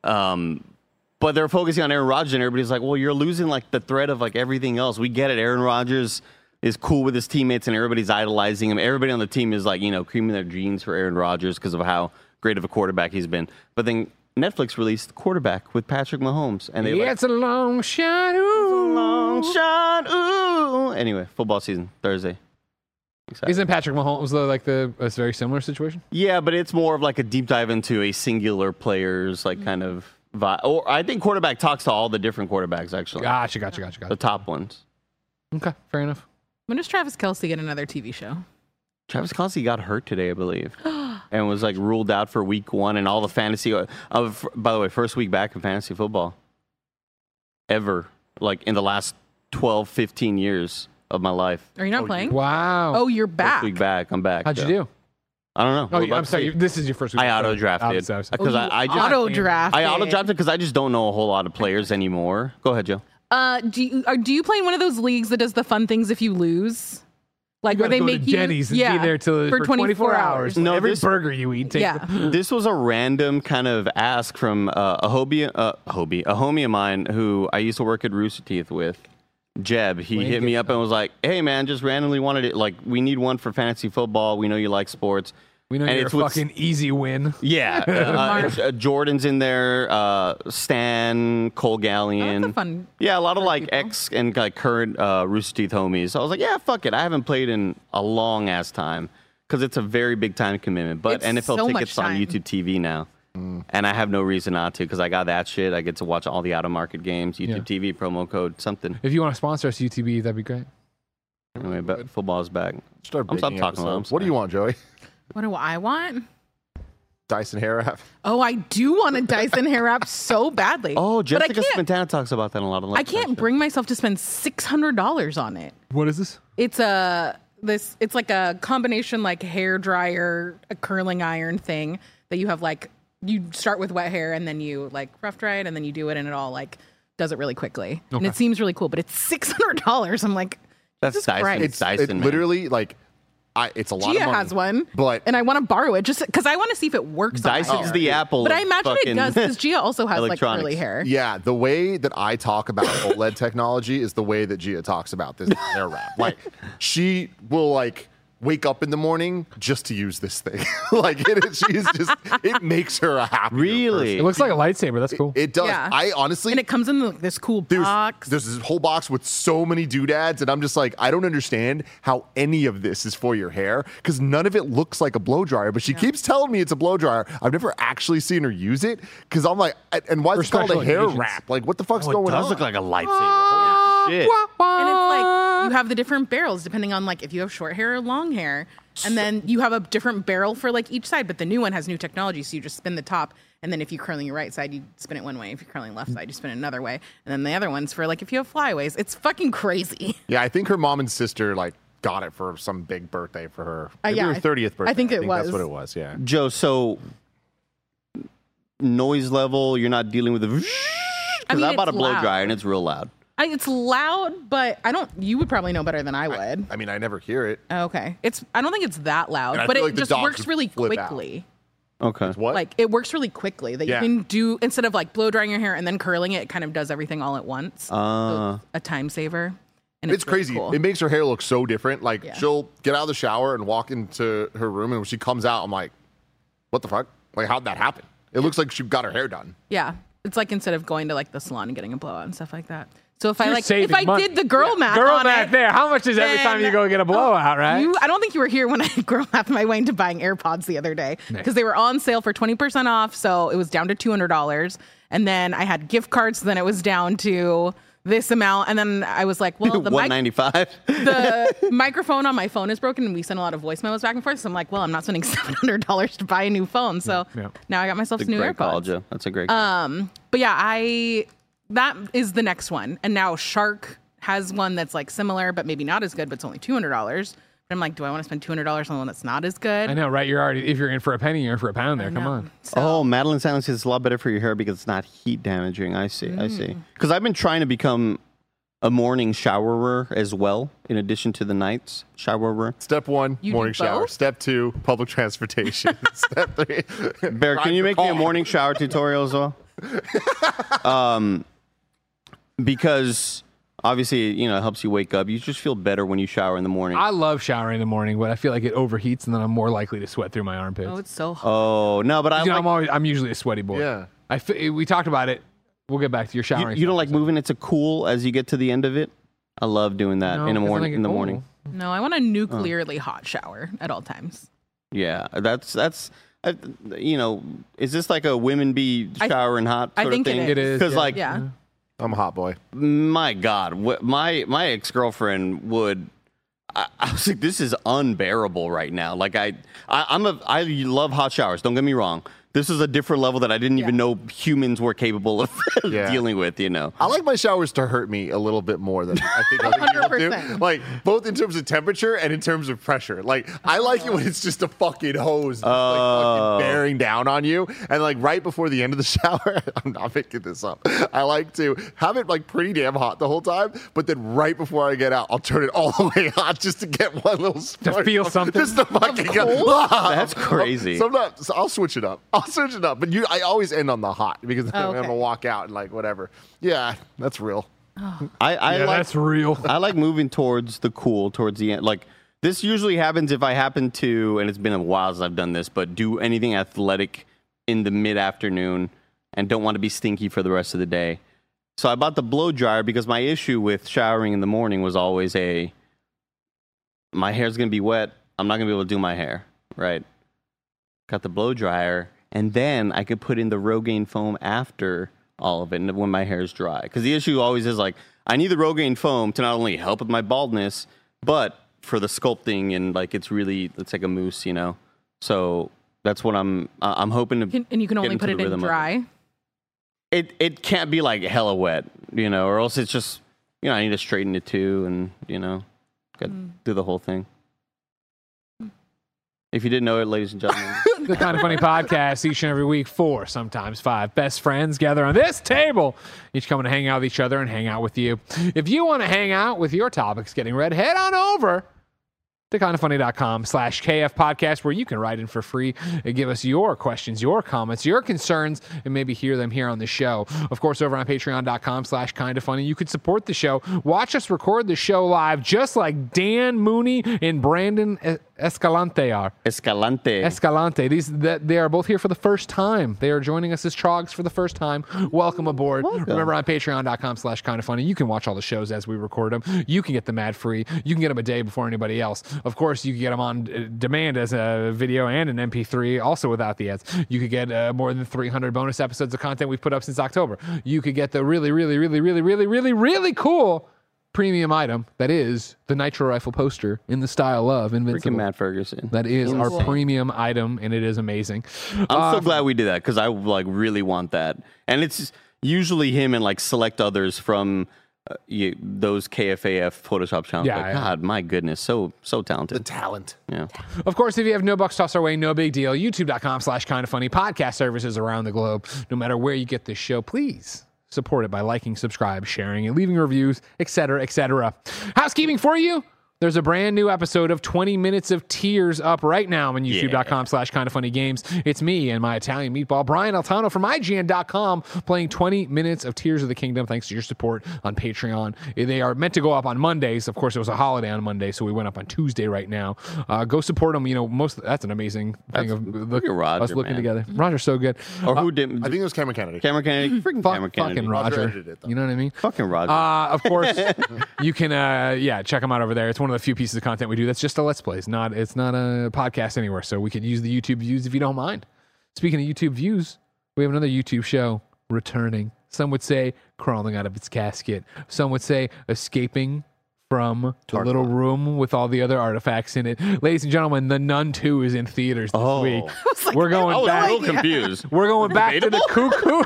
But they're focusing on Aaron Rodgers, and everybody's like, well, you're losing like the thread of like everything else. We get it. Aaron Rodgers is cool with his teammates, and everybody's idolizing him. Everybody on the team is like, creaming their jeans for Aaron Rodgers because of how great of a quarterback he's been. But then Netflix released Quarterback with Patrick Mahomes, and they
It's a long shot. Ooh.
long shot. Ooh. Anyway, football season Thursday. Excited.
Isn't Patrick Mahomes like a very similar situation?
Yeah, but it's more of like a deep dive into a singular player's like kind of vibe. Or I think Quarterback talks to all the different quarterbacks actually,
Gotcha.
the top ones.
Okay, fair enough.
When does Travis Kelce get another TV show?
Travis Kelce got hurt today, I believe, and was like ruled out for week 1 and all the fantasy. By the way, first week back in fantasy football ever, like in the last 12, 15 years of my life.
Are you not playing?
Wow.
Oh, you're
First
back.
week back, I'm back.
How'd you
yeah.
do?
I don't know.
Oh,
We're about
I'm
to
sorry.
see.
This is your first week.
I auto drafted
Sorry.
because I just
auto drafted.
I auto drafted because I just don't know a whole lot of players anymore. Go ahead, Joe.
Do you play in one of those leagues that does the fun things if you lose? Like where
gotta
they
go
make
to
you
Denny's and be there till for 24 hours.
No,
Every
this-
burger you eat. Take
Yeah.
This was a random kind of ask from a homie of mine who I used to work at Rooster Teeth with. Jeb, he hit me up and was like, "Hey man, just randomly wanted it. Like, we need one for fantasy football. We know you like sports.
We know
And
you're a
it's what's-
fucking easy win.
Yeah, Jordan's in there. Stan, Cole Gallion.
That's a fun
Yeah, a lot of
for
like
people.
ex and like current Rooster Teeth homies. So I was like, yeah, fuck it. I haven't played in a long ass time because it's a very big time commitment. But
It's
NFL
so
tickets
much
on
time.
YouTube TV now. And I have no reason not to because I got that shit. I get to watch all the out of market games, YouTube TV, promo code, something.
If you want to sponsor us, UTB, that'd be great.
Anyway, but football's back.
Start
I'm stop
baking
talking about
episodes. What do you want, Joey?
What do I want?
Dyson hair wrap?
Oh, I do want a Dyson hair wrap so badly.
Oh,
but I
Jessica
can't.
Spintana talks about that in a lot of
I can't bring myself to spend $600 on it.
What is this?
It's it's like a combination like hair dryer, a curling iron thing that you have like you start with wet hair and then you like rough dry it and then you do it and it all like does it really quickly. And it seems really cool, but it's $600. I'm like,
That's
Jesus
Dyson.
Christ.
It's Dyson,
it
man.
literally like It's a lot
Gia
of money.
has one,
but
and I want to borrow it just because I want to see if it works. on my
Dyson's
hair.
the Apple.
But
of
I imagine it
fucking
does because Gia also has like
electronics.
curly hair.
yeah, the way that I talk about OLED technology is the way that Gia talks about this hair wrap. Like, she will like wake up in the morning just to use this thing. Like, it makes her a happy.
Really?
It looks like a lightsaber. That's cool.
It does.
Yeah.
I honestly,
And it comes in like this cool box.
there's this whole box with so many doodads, and I'm just like, I don't understand how any of this is for your hair because none of it looks like a blow dryer. But she keeps telling me it's a blow dryer. I've never actually seen her use it because I'm like, and why is
For
it called a
special
hair
occasions.
wrap? Like, what the fuck's
Oh, it
going
does
on?
look like a lightsaber. Holy shit.
And it's like you have the different barrels depending on like if you have short hair or long hair. And then you have a different barrel for like each side, but the new one has new technology. So you just spin the top. And then if you're curling your right side, you spin it one way. If you're curling left side, you spin it another way. And then the other one's for like if you have flyaways. It's fucking crazy.
Yeah, I think her mom and sister like got it for some big birthday for her. Maybe
yeah,
her 30th birthday.
I think it
That's
was.
what it was. Yeah.
Joe, so noise level, you're not dealing with the.
I mean,
I bought a
it's
blow
loud.
dryer and it's real loud.
It's loud, but I don't. You would probably know better than I would.
I mean, I never hear it.
Okay, I don't think it's that loud,
And I
but
feel
it
like the
just
dogs
works
would
really
flip out.
quickly.
Okay.
What?
Like it works really quickly that
Yeah.
you can do instead of like blow drying your hair and then curling it. It kind of does everything all at once. So it's a time saver. And
It's
really
crazy.
cool.
It makes her hair look so different. Like,
Yeah.
she'll get out of the shower and walk into her room, and when she comes out, I'm like, what the fuck? Like, how'd that happen? It looks like she got her hair done.
Yeah, it's like instead of going to like the salon and getting a blowout and stuff like that. So if I
You're
like, if
saving
I
money.
did the girl math,
Girl
on
math
it,
there. How much is every time you
then-
go get a blowout, right?
I don't think you were here when I girl math my way into buying AirPods the other day because they were on sale for 20% off. So it was down to $200. And then I had gift cards. So then it was down to this amount. And then I was like, well, the
$195.
the microphone on my phone is broken and we send a lot of voice memos back and forth. So I'm like, well, I'm not spending $700 to buy a new phone. So
Yeah.
now I got myself
That's
some
a
new
great call,
AirPods.
Joe. That's a great call.
But yeah, that is the next one. And now Shark has one that's like similar, but maybe not as good, but it's only $200. But I'm like, do I want to spend $200 on one that's not as good?
I know, right? You're already, if you're in for a penny, you're in for a pound there. Come
No.
on.
So,
Oh, Madeline Silence is a lot better for your hair because it's not heat damaging. I see. I see. Because I've been trying to become a morning showerer as well, in addition to the nights showerer.
Step 1,
You do
morning shower.
both?
Step 2, public transportation. Step 3,
Bear,
ride
can you
the
make me a
car.
morning shower tutorial as well? Because obviously, you know, it helps you wake up. You just feel better when you shower in the morning.
I love showering in the morning, but I feel like it overheats and then I'm more likely to sweat through my armpits.
oh, it's so hot.
Oh no, but I
You know,
like,
I'm usually a sweaty boy.
Yeah.
We talked about it. We'll get back to your
you,
showering.
you don't like moving it to cool as you get to the end of it. I love doing that
No,
in the
'cause then I
morning.
get
In the
cold.
morning,
No, I want a nuclearly hot shower at all times.
yeah, that's. You know, is this like a women be
I-
showering hot
I
sort
think
of
it
thing?
is.
It is,
because
yeah.
like
Yeah.
I'm a hot boy.
my God, my ex girlfriend would. I was like, this is unbearable right now. Like I love hot showers. Don't get me wrong. This is a different level that I didn't even know humans were capable of
Yeah.
dealing with. You know.
I like my showers to hurt me a little bit more than I think other people do.
100%.
Like, both in terms of temperature and in terms of pressure. Like, I like it when it's just a fucking hose like, fucking bearing down on you. And, like, right before the end of the shower, I'm not making this up. I like to have it, like, pretty damn hot the whole time. But then right before I get out, I'll turn it all the way hot just to get one little spark.
feel something?
Just to fucking go.
That's crazy.
Sometimes I'll switch it up. But I always end on the hot because then I'm
okay.
going to walk out and, like, whatever. Yeah, that's real.
I
Yeah,
like
that's real.
I like moving towards the cool, towards the end. Like this usually happens if I happen to, and it's been a while since I've done this, but do anything athletic in the mid-afternoon and don't want to be stinky for the rest of the day. So I bought the blow dryer because my issue with showering in the morning was always my hair's going to be wet. I'm not going to be able to do my hair, right? Got the blow dryer, and then I could put in the Rogaine foam after all of it and when my hair is dry. Because the issue always is like, I need the Rogaine foam to not only help with my baldness, but for the sculpting and like it's like a mousse, you know. So that's what I'm hoping to.
And you can
get
only
into
put
the
it in
rhythm of
dry.
It can't be like hella wet, you know, or else it's just, you know, I need to straighten it too, and you know, do the whole thing. If you didn't know it, ladies and gentlemen.
The Kind of Funny podcast each and every week. 4, sometimes 5 best friends gather on this table, each coming to hang out with each other and hang out with you. If you want to hang out with your topics getting read, head on over to kindafunny.com/KF podcast, where you can write in for free and give us your questions, your comments, your concerns, and maybe hear them here on the show. Of course, over on patreon.com/kindafunny, you could support the show, watch us record the show live, just like Dan Mooney and Brandon Escalante are. Escalante. They are both here for the first time. They are joining us as Trogs for the first time. Welcome aboard. Remember, on patreon.com/kindafunny, you can watch all the shows as we record them. You can get them ad free. You can get them a day before anybody else. Of course, you can get them on demand as a video and an MP3, also without the ads. You could get more than 300 bonus episodes of content we've put up since October. You could get the really cool premium item that is the Nitro Rifle poster in the style of Invincible.
Freaking Matt Ferguson.
That is our premium item, and it is amazing.
I'm so glad we did that because I like really want that, and it's usually him and like select others from those KFAF Photoshop channels.
Yeah,
like,
yeah.
God, my goodness, so talented.
The talent.
Yeah.
Of course, if you have no bucks tossed our way, no big deal. YouTube.com/kindafunny. Podcast services around the globe. No matter where you get this show, please support it by liking, subscribe, sharing, and leaving reviews, etc., etc. Housekeeping for you. There's a brand new episode of 20 Minutes of Tears up right now on youtube.com/kindafunnygames. It's me and my Italian meatball, Brian Altano from IGN.com, playing 20 Minutes of Tears of the Kingdom, thanks to your support on Patreon. They are meant to go up on Mondays. Of course, it was a holiday on Monday, so we went up on Tuesday right now. Go support them. You know, that's an amazing thing of
Roger,
us looking
man.
together. Roger's so good.
Or who did?
I think it was Cameron Kennedy.
Cameron Kennedy. Freaking Cameron Kennedy.
Fucking
Roger
Roger.
edited it, though.
You know what I mean?
Fucking Roger.
Of course, you can, check them out over there. It's one of the few pieces of content we do that's just a Let's Play. It's not a podcast anywhere, so we could use the YouTube views if you don't mind. Speaking of YouTube views, we have another YouTube show returning. Some would say crawling out of its casket. Some would say escaping from the little room with all the other artifacts in it. Ladies and gentlemen, The Nun 2 is in theaters this week. We're going back.
a little confused.
We're going back to the Cuckoo.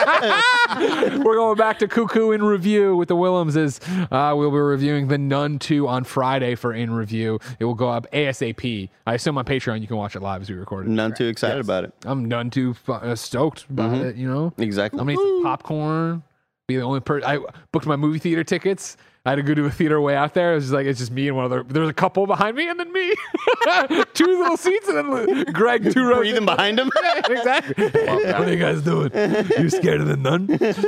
We're going back to Cuckoo in review with the Willemses. We'll be reviewing The Nun 2 on Friday for in review. It will go up ASAP. I assume on Patreon you can watch it live as we record it.
None too excited about it.
I'm none too stoked about it, you know?
Exactly.
I'm going to eat some popcorn. Be the only person. I booked my movie theater tickets. I had to go to a theater way out there. It was just like, it's just me and one other. There's a couple behind me and then me. Two little seats and then Greg, 2 rows.
Breathing behind him.
Yeah, exactly. What are you guys doing? You scared of the nun? Thank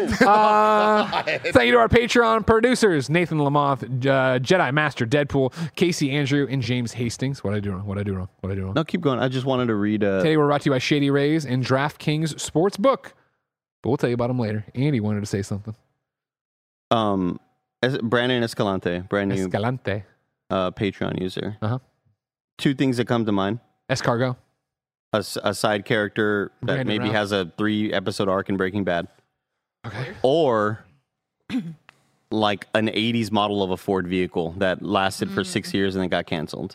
you to our Patreon producers, Nathan Lamoth, Jedi Master Deadpool, Casey Andrew, and James Hastings. What did I do wrong?
No, keep going. I just wanted to read.
Today we're brought to you by Shady Rays and DraftKings Sportsbook. But we'll tell you about them later. Andy wanted to say something.
Brandon Escalante, brand new
Escalante.
Patreon user.
Uh-huh.
2 things that come to mind.
Escargot.
A side character that
Brandon
maybe
Routh.
has a 3-episode arc in Breaking Bad.
Okay.
Or like an 80s model of a Ford vehicle that lasted for 6 years and then got canceled.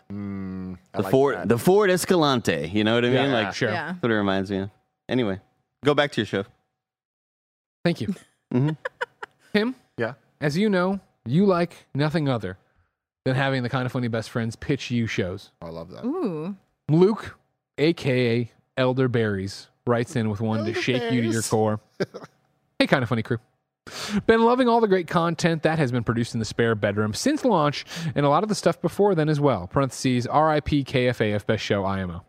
The Ford Escalante. You know what I mean?
Yeah,
Like,
sure.
Yeah.
that's what it reminds me of. Anyway, go back to your show.
Thank you.
Mhm.
Tim,
Yeah.
as you know, you like nothing other than having the Kind of Funny Best Friends pitch you shows.
I love that.
Ooh.
Luke, a.k.a. Elder Berries, writes in with one to shake you to your core. Hey, Kind of Funny crew. Been loving all the great content that has been produced in the spare bedroom since launch, and a lot of the stuff before then as well. Parentheses, RIP KFAF, best show IMO.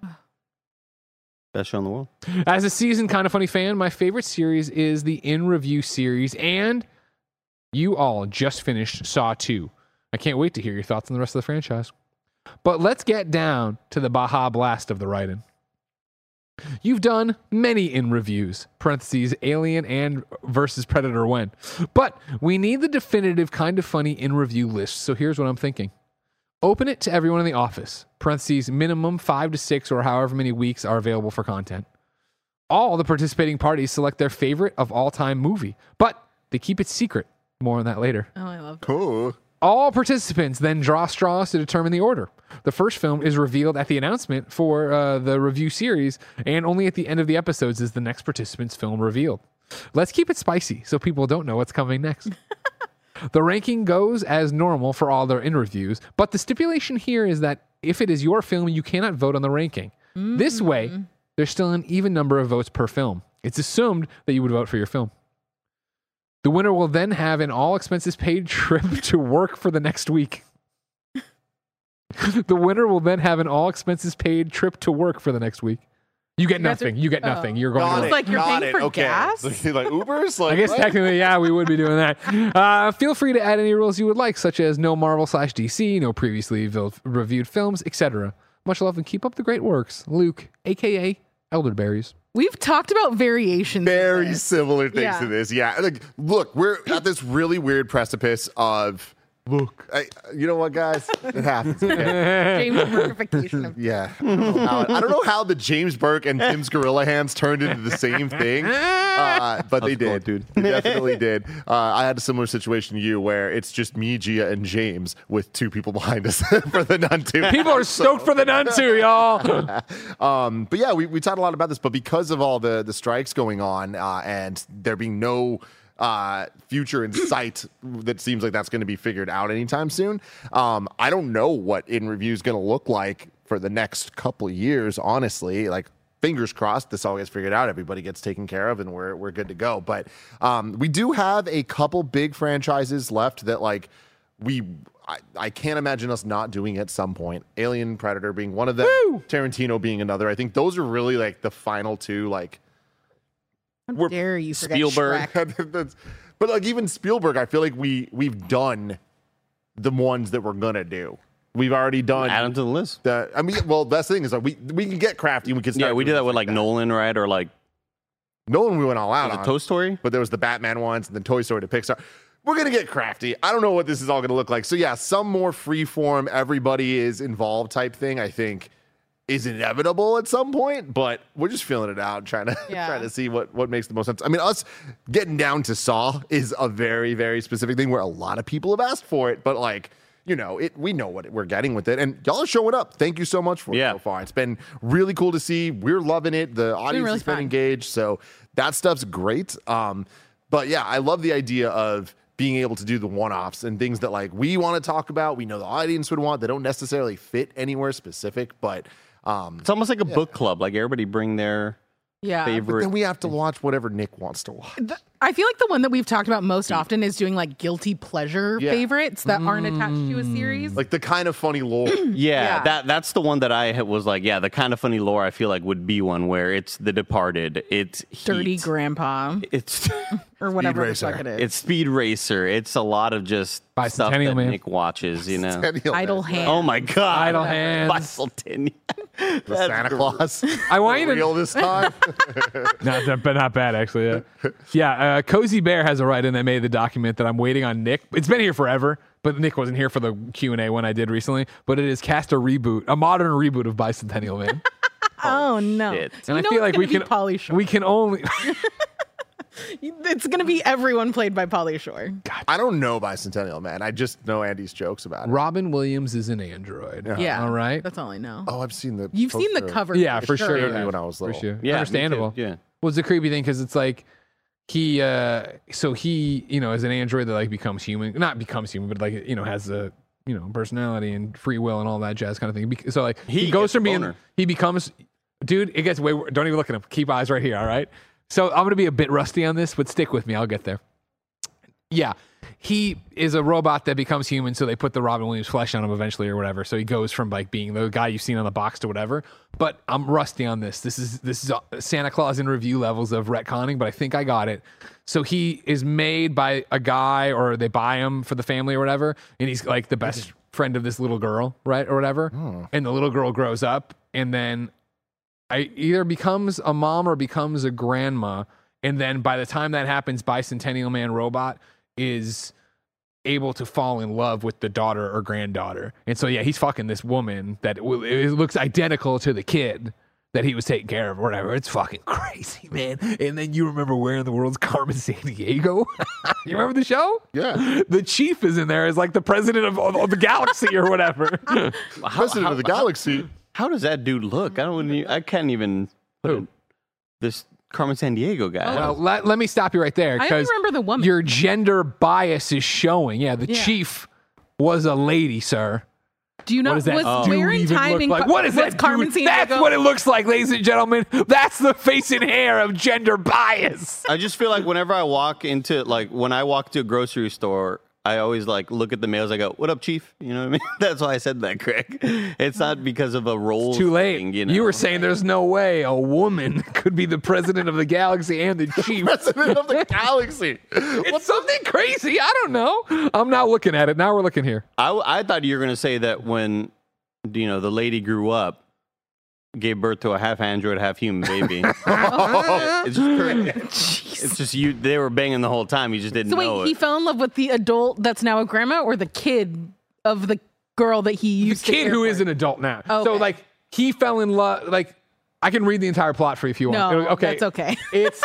Best show in the world.
As a seasoned Kind of Funny fan, my favorite series is the In Review series, and you all just finished Saw 2. I can't wait to hear your thoughts on the rest of the franchise. But let's get down to the Baja Blast of the writing. You've done many In Reviews, parentheses, Alien and versus Predator when. But we need the definitive Kind of Funny In Review list, so here's what I'm thinking. Open it to everyone in the office, parentheses, minimum 5 to 6 or however many weeks are available for content. All the participating parties select their favorite of all-time movie, but they keep it secret. More on that later.
Oh, I love that.
Cool.
All participants then draw straws to determine the order. The first film is revealed at the announcement for the review series, and only at the end of the episodes is the next participant's film revealed. Let's keep it spicy so people don't know what's coming next. The ranking goes as normal for all their interviews, but the stipulation here is that if it is your film, you cannot vote on the ranking. This way, there's still an even number of votes per film. It's assumed that you would vote for your film. The winner will then have an all expenses paid trip to work for the next week. The winner will then have an all expenses paid trip to work for the next week. You get
guys
nothing.
are-
You get nothing. You're going.
Got
to
it. Like you're paying for gas?
Like Ubers? Like,
I guess
what?
technically, yeah, we would be doing that. Feel free to add any rules you would like, such as no Marvel/DC, no previously reviewed films, etc. Much love and keep up the great works, Luke, aka Elderberries.
We've talked about variations. of
Very
this.
similar things
Yeah.
to this. Yeah. Like, look, we're at this really weird precipice of. Look, you know what, guys? It happens. Okay?
James Burkification of
Yeah. I don't know how the James Burke and Tim's Gorilla Hands turned into the same thing, but they did.
dude.
They definitely did. I had a similar situation to you where it's just me, Gia, and James with two people behind us for the Nun 2.
People are stoked for the Nun 2, y'all.
But yeah, we talked a lot about this, but because of all the strikes going on and there being no future in sight that seems like that's going to be figured out anytime soon, I don't know what In Review is going to look like for the next couple of years, honestly. Like, fingers crossed this all gets figured out, everybody gets taken care of, and we're good to go. But we do have a couple big franchises left that, like, I can't imagine us not doing at some point. Alien, Predator being one of them, Tarantino being another. I think those are really like the final two. Like,
How dare you forget
Spielberg.
Shrek.
but like even Spielberg, I feel like we've done the ones that we're gonna do. We've already done.
Add them to the list.
I mean, well, that's the thing is like we can get crafty. We can start.
Yeah, we did
doing
that with
things
like Nolan, right? Or like
Nolan, we went all out
was
on.
it Toy Story?
But there was the Batman ones and then Toy Story to Pixar. We're going to get crafty. I don't know what this is all going to look like. So, yeah, some more free-form, everybody is involved type thing, I think, is inevitable at some point. But we're just feeling it out, trying to see what makes the most sense. I mean, us getting down to Saw is a very, very specific thing where a lot of people have asked for it. But, like, you know, we know what we're getting with it. And y'all are showing up. Thank you so much for it so far. It's been really cool to see. We're loving it. The audience
really
has been
fun.
engaged. So that stuff's great. But, yeah, I love the idea of being able to do the one-offs and things that like we want to talk about, we know the audience would want. They don't necessarily fit anywhere specific, but
It's almost like a book club. Like everybody bring their favorite.
then we have to watch whatever Nick wants to watch.
I feel like the one that we've talked about most often is doing like guilty pleasure
Yeah.
favorites that aren't attached to a series.
Like the kind of funny lore.
Yeah,
Yeah.
that's the one that I was like, yeah, the kind of funny lore I feel like would be one where it's The Departed, it's
Dirty
Heat,
Grandpa
it's
or whatever the
Racer.
fuck it is.
it's Speed Racer, it's a lot of just stuff
Bicentennial
that
Man.
Nick watches, you know.
Idle Hand.
Oh my god,
Idle Hands.
Bicentennial.
The Santa Claus.
I want you to
Real this time.
but not bad actually. Yeah. Cozy Bear has a write-in that made the document that I'm waiting on Nick. It's been here forever, but Nick wasn't here for the Q&A one I did recently. But it is cast a modern reboot of Bicentennial Man.
Oh no!
shit.
And I
know
feel
it's
like
gonna be Pauly Shore.
we can only.
It's gonna be everyone played by Pauly Shore.
I don't know Bicentennial Man. I just know Andy's jokes about it.
Robin Williams is an android.
Yeah,
All right.
That's all I know.
Oh, I've seen the.
You've seen the
poster.
cover,
Yeah, for sure.
Sure,
yeah.
when I was
For
little.
sure.
Yeah, me
Understandable.
too, yeah.
Was the creepy thing because it's like he is an android that like becomes human, not becomes human, but like has a personality and free will and all that jazz kind of thing. So like he goes
gets
from
a
being
boner.
he becomes dude. It gets way. Don't even look at him. Keep eyes right here. All right. So I'm gonna be a bit rusty on this, but stick with me. I'll get there. Yeah. He is a robot that becomes human, so they put the Robin Williams flesh on him eventually or whatever. So he goes from like being the guy you've seen on the box to whatever. But I'm rusty on this. This is Santa Claus in review levels of retconning, but I think I got it. So he is made by a guy, or they buy him for the family or whatever, and he's like the best friend of this little girl, right, or whatever. And the little girl grows up, and then either becomes a mom or becomes a grandma. And then by the time that happens, Bicentennial Man robot is able to fall in love with the daughter or granddaughter. And so, yeah, he's fucking this woman that it looks identical to the kid that he was taking care of or whatever. It's fucking crazy, man. And then you remember Where in the World's Carmen Sandiego? You remember the show?
Yeah.
The chief is in there as like the president of the galaxy or whatever.
President of the Galaxy.
How does that dude look? I can't even put
Who?
this Carmen Sandiego guy.
Well, let me stop you right there.
I only
'cause
remember the woman.
Your gender bias is showing. Yeah, the chief was a lady, sir.
Do you know
What does that
was
dude
where in
even
time
look
in
like? What is
was
that
Carmen
dude?
Sandiego?
That's what it looks like, ladies and gentlemen. That's the face and hair of gender bias.
I just feel like whenever I walk into when I walk to a grocery store, I always like look at the males. I go, "What up, Chief?" You know what I mean? That's why I said that, Craig. It's not because of a role.
Too late.
thing, you know?
You were saying there's no way a woman could be the president of the galaxy and the chief.
President of the galaxy.
It's something crazy. I don't know. I'm not looking at it. Now we're looking here.
I thought you were going to say that when, the lady grew up, gave birth to a half android, half human baby. It's just It's just you. They were banging the whole time. You just didn't
So
know
wait, he
it.
fell in love with the adult that's now a grandma, or the kid of the girl that he
The
used to
kid
care
who
for?
is an adult now.
Okay.
So like he fell in love. Like I can read the entire plot for you if you want.
No, that's okay.
It's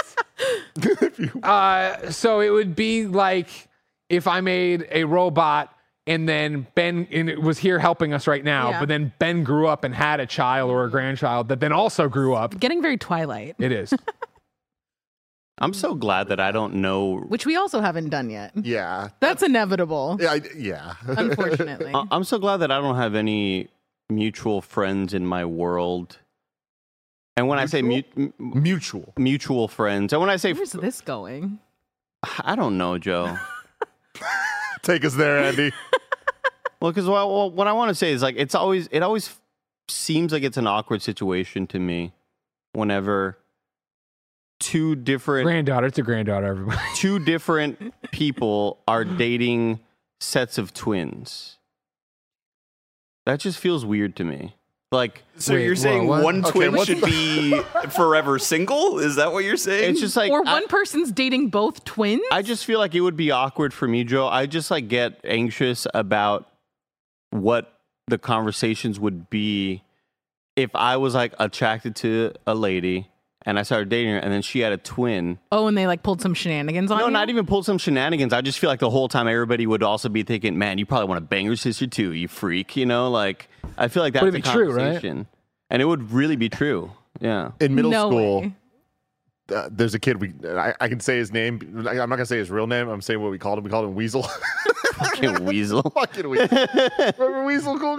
so it would be like if I made a robot and then Ben was here helping us right now,
Yeah.
but then Ben grew up and had a child or a grandchild that then also grew up.
Getting very Twilight,
It is.
I'm so glad that I don't know.
which we also haven't done yet.
Yeah.
That's inevitable,
Yeah.
unfortunately.
I'm so glad that I don't have any mutual friends in my world. And when I say
Mutual.
mutual friends, and when I say
Where's this going?
I don't know, Joe.
Take us there, Andy.
Well, because what I want to say is like it always seems like it's an awkward situation to me whenever two different
Granddaughter. It's a granddaughter, everybody.
two different people are dating sets of twins. That just feels weird to me. Like
So
Wait,
you're saying
what?
one
Okay,
twin
what's
should be forever single? Is that what you're saying?
it's just like
Or one person's dating both twins?
I just feel like it would be awkward for me, Joe. I just like get anxious about what the conversations would be if I was like attracted to a lady and I started dating her and then she had a twin.
Oh, and they like pulled some shenanigans on
No,
you?
not even pull some shenanigans. I just feel like the whole time everybody would also be thinking, man, you probably want to bang your sister too, you freak, Like, I feel like that's
Would it
the
be true, right?
conversation. And it would really be true. Yeah.
In middle
No
school,
way.
there's a kid. I can say his name. I'm not gonna say his real name. I'm saying what we called him. We called him Weasel.
Fucking weasel.
Fucking Weasel. Remember Weasel, cool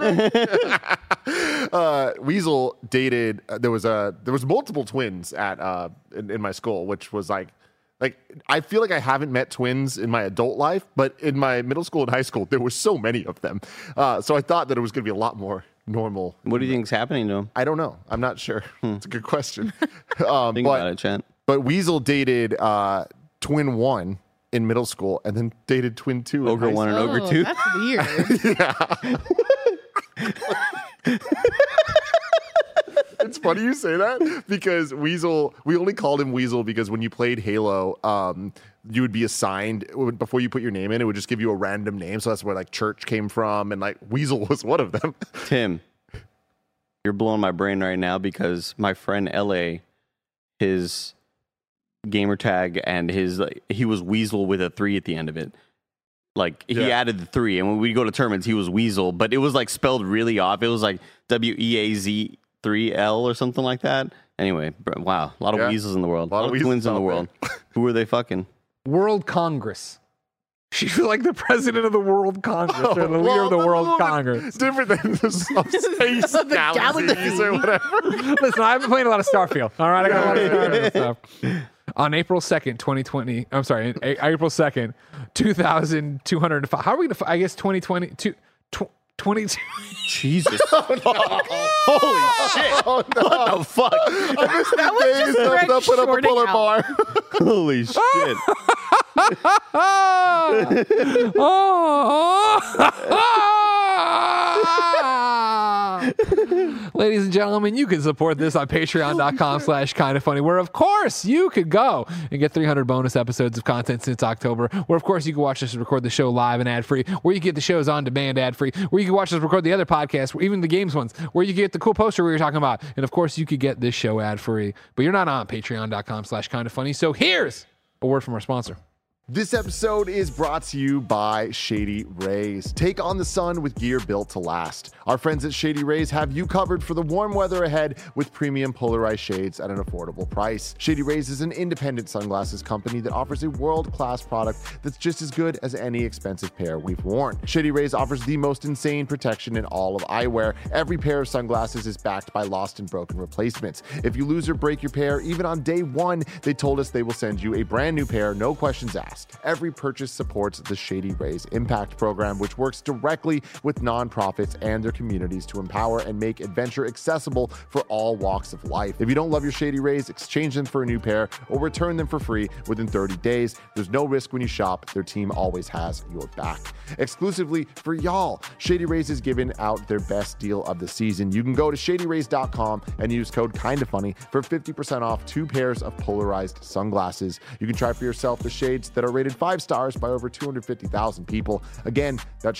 guy? Weasel dated. There was multiple twins at in my school, which was like I feel like I haven't met twins in my adult life, but in my middle school and high school, there were so many of them. So I thought that it was going to be a lot more normal.
What do you think's happening to him?
I don't know. I'm not sure. It's a good question.
Think about it, Chant.
But Weasel dated twin 1 in middle school and then dated twin 2 in
Ogre
high
1 and Ogre
Oh,
2.
that's weird.
It's funny you say that because Weasel, we only called him Weasel because when you played Halo, you would be assigned before you put your name in, it would just give you a random name. So that's where like Church came from, and like Weasel was one of them.
Tim, you're blowing my brain right now because my friend LA, his gamer tag and he was Weasel with a 3 at the end of it. Like he
Yeah.
added the 3, and when we go to tournaments, he was Weasel, but it was like spelled really off. It was like WEAZ3L or something like that. Anyway, wow, a lot of
Yeah.
weasels in the world,
A lot of weasels
twins in the
out
world. Who are they fucking?
World Congress. She's like the president of the World Congress or the leader
Well,
of the
that's a
World
little bit
Congress.
Different than the space
The
galaxies
galaxy.
or whatever.
Listen, I've been playing a lot of Starfield. All right, I got a lot of Starfield stuff. On April 2nd, 2020, I'm sorry, April 2nd, 2,205. How are we going to, I guess 2020, 22.
Jesus. Holy shit. What the fuck?
That was just
Days
Greg
up, put up a
shorting
pull-up
out.
bar.
Holy shit.
Ladies and gentlemen, you can support this on patreon.com/kindafunny, where of course you could go and get 300 bonus episodes of content since October, where of course you can watch us record the show live and ad-free, where you get the shows on demand ad-free, where you can watch us record the other podcasts, even the games ones, where you get the cool poster we were talking about, and of course you could get this show ad-free, but you're not on patreon.com/kindafunny. So here's a word from our sponsor.
This episode is brought to you by Shady Rays. Take on the sun with gear built to last. Our friends at Shady Rays have you covered for the warm weather ahead with premium polarized shades at an affordable price. Shady Rays is an independent sunglasses company that offers a world-class product that's just as good as any expensive pair we've worn. Shady Rays offers the most insane protection in all of eyewear. Every pair of sunglasses is backed by lost and broken replacements. If you lose or break your pair, even on day 1, they told us they will send you a brand new pair, no questions asked. cost. Every purchase supports the Shady Rays Impact Program, which works directly with nonprofits and their communities to empower and make adventure accessible for all walks of life. If you don't love your Shady Rays, exchange them for a new pair or return them for free within 30 days. There's no risk when you shop. Their team always has your back. Exclusively for y'all, Shady Rays is giving out their best deal of the season. You can go to shadyrays.com and use code KINDAFUNNY for 50% off 2 pairs of polarized sunglasses. You can try for yourself the shades that are rated 5 stars by over 250,000 people. Again, that's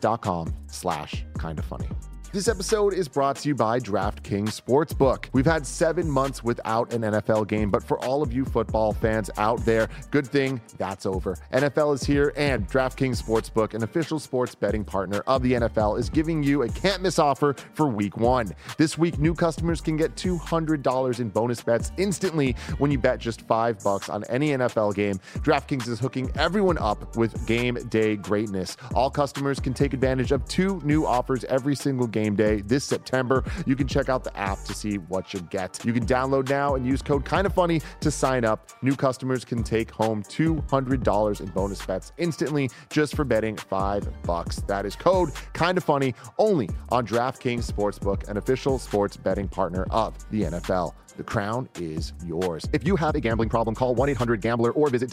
shadyrays.com/kindafunny. This episode is brought to you by DraftKings Sportsbook. We've had 7 months without an NFL game, but for all of you football fans out there, good thing that's over. NFL is here, and DraftKings Sportsbook, an official sports betting partner of the NFL, is giving you a can't-miss offer for Week 1. This week, new customers can get $200 in bonus bets instantly when you bet just $5 on any NFL game. DraftKings is hooking everyone up with game day greatness. All customers can take advantage of 2 new offers every single game day this September. You can check out the app to see what you get. You can download now and use code KINDAFUNNY to sign up. New customers can take home $200 in bonus bets instantly just for betting $5. That is code KINDAFUNNY only on DraftKings Sportsbook, an official sports betting partner of the NFL. The crown is yours. If you have a gambling problem, call 1-800-GAMBLER or visit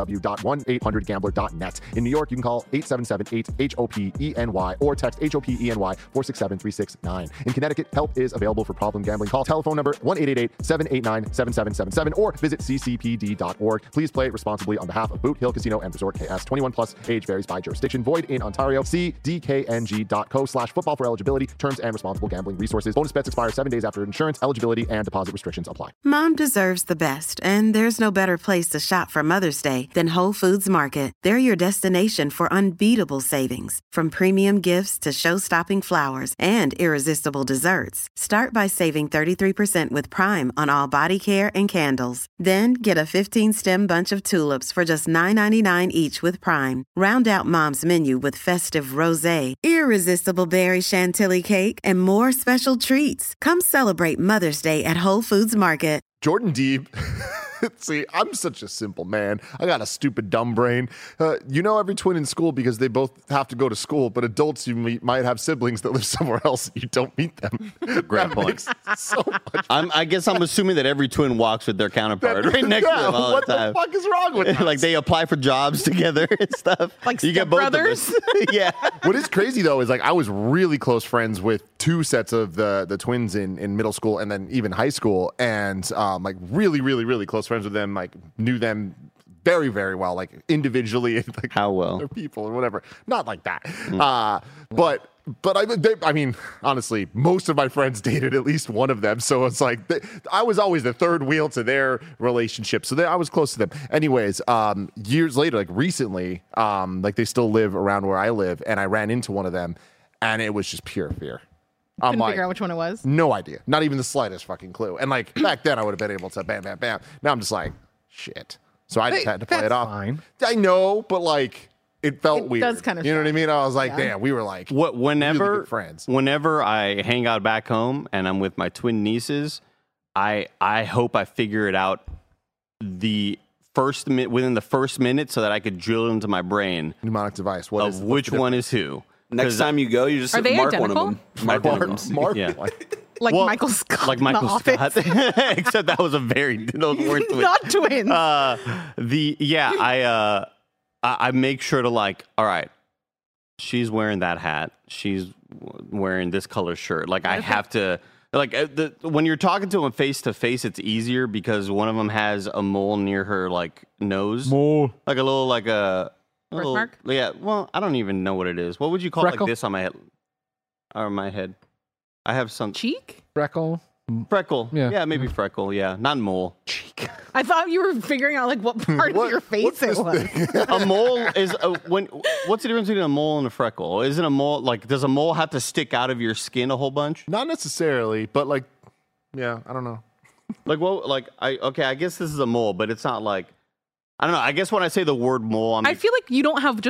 www.1800gambler.net. In New York, you can call 877-8-HOPENY or text HOPENY 467-369. In Connecticut, help is available for problem gambling. Call telephone number 1-888-789-7777 or visit ccpd.org. Please play responsibly on behalf of Boot Hill Casino and Resort KS. 21 plus, age varies by jurisdiction. Void in Ontario. See dkng.co/football for eligibility, terms and responsible gambling resources. Bonus bets expire 7 days after insurance. Eligibility and deposit restrictions apply.
Mom deserves the best, and there's no better place to shop for Mother's Day than Whole Foods Market. They're your destination for unbeatable savings, from premium gifts to show-stopping flowers and irresistible desserts. Start by saving 33% with Prime on all body care and candles. Then get a 15-stem bunch of tulips for just $9.99 each with Prime. Round out Mom's menu with festive rosé, irresistible berry chantilly cake, and more special treats. Come celebrate Mother's Day at Whole Foods Market.
Jordan Deeb. See, I'm such a simple man. I got a stupid, dumb brain. You know every twin in school because they both have to go to school, but adults, you might have siblings that live somewhere else and you don't meet them.
Great point.
So much.
I guess I'm assuming that every twin walks with their counterpart right next to them all
what
the time.
What the fuck is wrong with us?
Like they apply for jobs together and stuff.
Like
you get both of
stepbrothers?
us. Yeah.
What is crazy, though, is like I was really close friends with 2 sets of the twins in middle school and then even high school, and like really, really, really close friends with them, like knew them very, very well, like individually, like
How well?
they're people or whatever. Not like that. But I mean, honestly, most of my friends dated at least one of them. So it's like, I was always the third wheel to their relationship. So I was close to them. Anyways, years later, like recently, like they still live around where I live, and I ran into one of them, and it was just pure fear. I'm
Couldn't
like,
figure out which one it was.
no idea. Not even the slightest fucking clue. And like back then I would have been able to bam, bam, bam. Now I'm just like, shit. So I just had to play it
that's
off.
fine.
I know, but like it felt
It
weird.
does kind of
You know what I
suck.
mean? I was like,
Yeah.
damn, we were like really
Whenever
good friends.
Whenever I hang out back home and I'm with my twin nieces, I hope I figure it out within the first minute so that I could drill it into my brain
Mnemonic device.
of which one is who.
Next time you go, you just
Are they
mark
identical?
one of them. Mark one of them.
Mark?
Yeah.
Like
Well,
Michael Scott.
like
in The
Michael
Office.
Scott, except that was those weren't twins.
Not twins.
I make sure to like, all right, she's wearing that hat, she's wearing this color shirt. Like I have to, like when you're talking to them face to face, it's easier because one of them has a mole near her like nose, like a little like a little,
Birthmark?
Yeah, well, I don't even know what it is. What would you call
Freckle?
like this on my head? Or my head? I have some
Cheek?
Freckle.
freckle.
Yeah.
Yeah, maybe freckle. Yeah, not mole.
Cheek.
I thought you were figuring out like what part of your face it was.
A mole is what's the difference between a mole and a freckle? Isn't a mole like does a mole have to stick out of your skin a whole bunch?
Not necessarily, but like, yeah, I don't know.
Like what? Like I guess this is a mole, but it's not like I don't know. I guess when I say the word mole,
I feel like you don't have just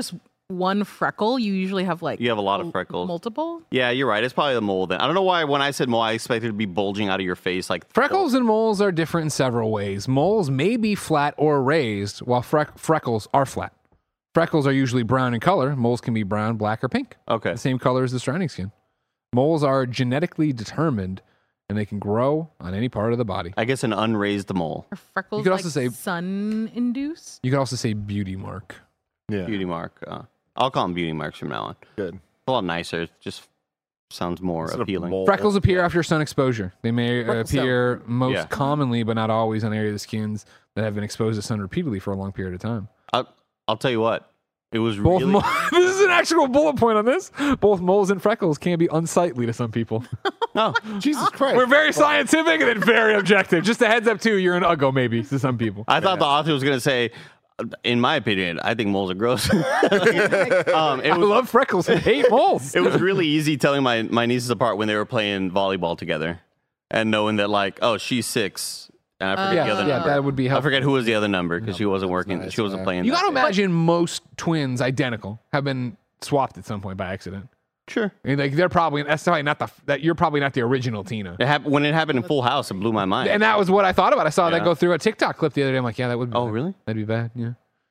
one freckle, you usually have like
You have a lot of freckles.
multiple.
Yeah, you're right. It's probably the mole then. I don't know why when I said mole, I expected it to be bulging out of your face. Like
Freckles and moles are different in several ways. Moles may be flat or raised, while freckles are flat. Freckles are usually brown in color. Moles can be brown, black, or pink.
Okay.
The same color as the surrounding skin. Moles are genetically determined, and they can grow on any part of the body.
I guess an unraised mole.
Are freckles
You could
like
also say-
sun induced?
You could also say beauty mark.
Yeah.
Beauty mark. I'll call them beauty marks from now on.
Good.
A lot nicer. It just sounds more
Instead of
appealing.
mole.
Freckles appear after sun exposure. They may appear most
Yeah.
commonly, but not always, on area of the skins that have been exposed to sun repeatedly for a long period of time.
I'll tell you what. It was
Both
really...
this is an actual bullet point on this. Both moles and freckles can be unsightly to some people.
No.
Jesus Christ.
We're very scientific and then very objective. Just a heads up, too. You're an uggo, maybe, to some people.
I thought the author was going to say, in my opinion, I think moles are gross.
I love freckles and hate moles.
It was really easy telling my nieces apart when they were playing volleyball together and knowing that, like, oh, she's 6. And I forget the other number.
that would be
I
helpful.
forget who was the other number because she wasn't working.
nice,
She wasn't
yeah.
playing.
You
that
got to
day.
imagine most twins, identical, have been swapped at some point by accident.
Sure.
I mean, like they're probably that's probably not that you're probably not the original Tina.
When it happened in Full House, it blew my mind.
And that was what I thought about. I saw that
Yeah.
go through a TikTok clip the other day. I'm like, yeah, that would be
Oh,
bad.
really?
That'd be bad. Yeah.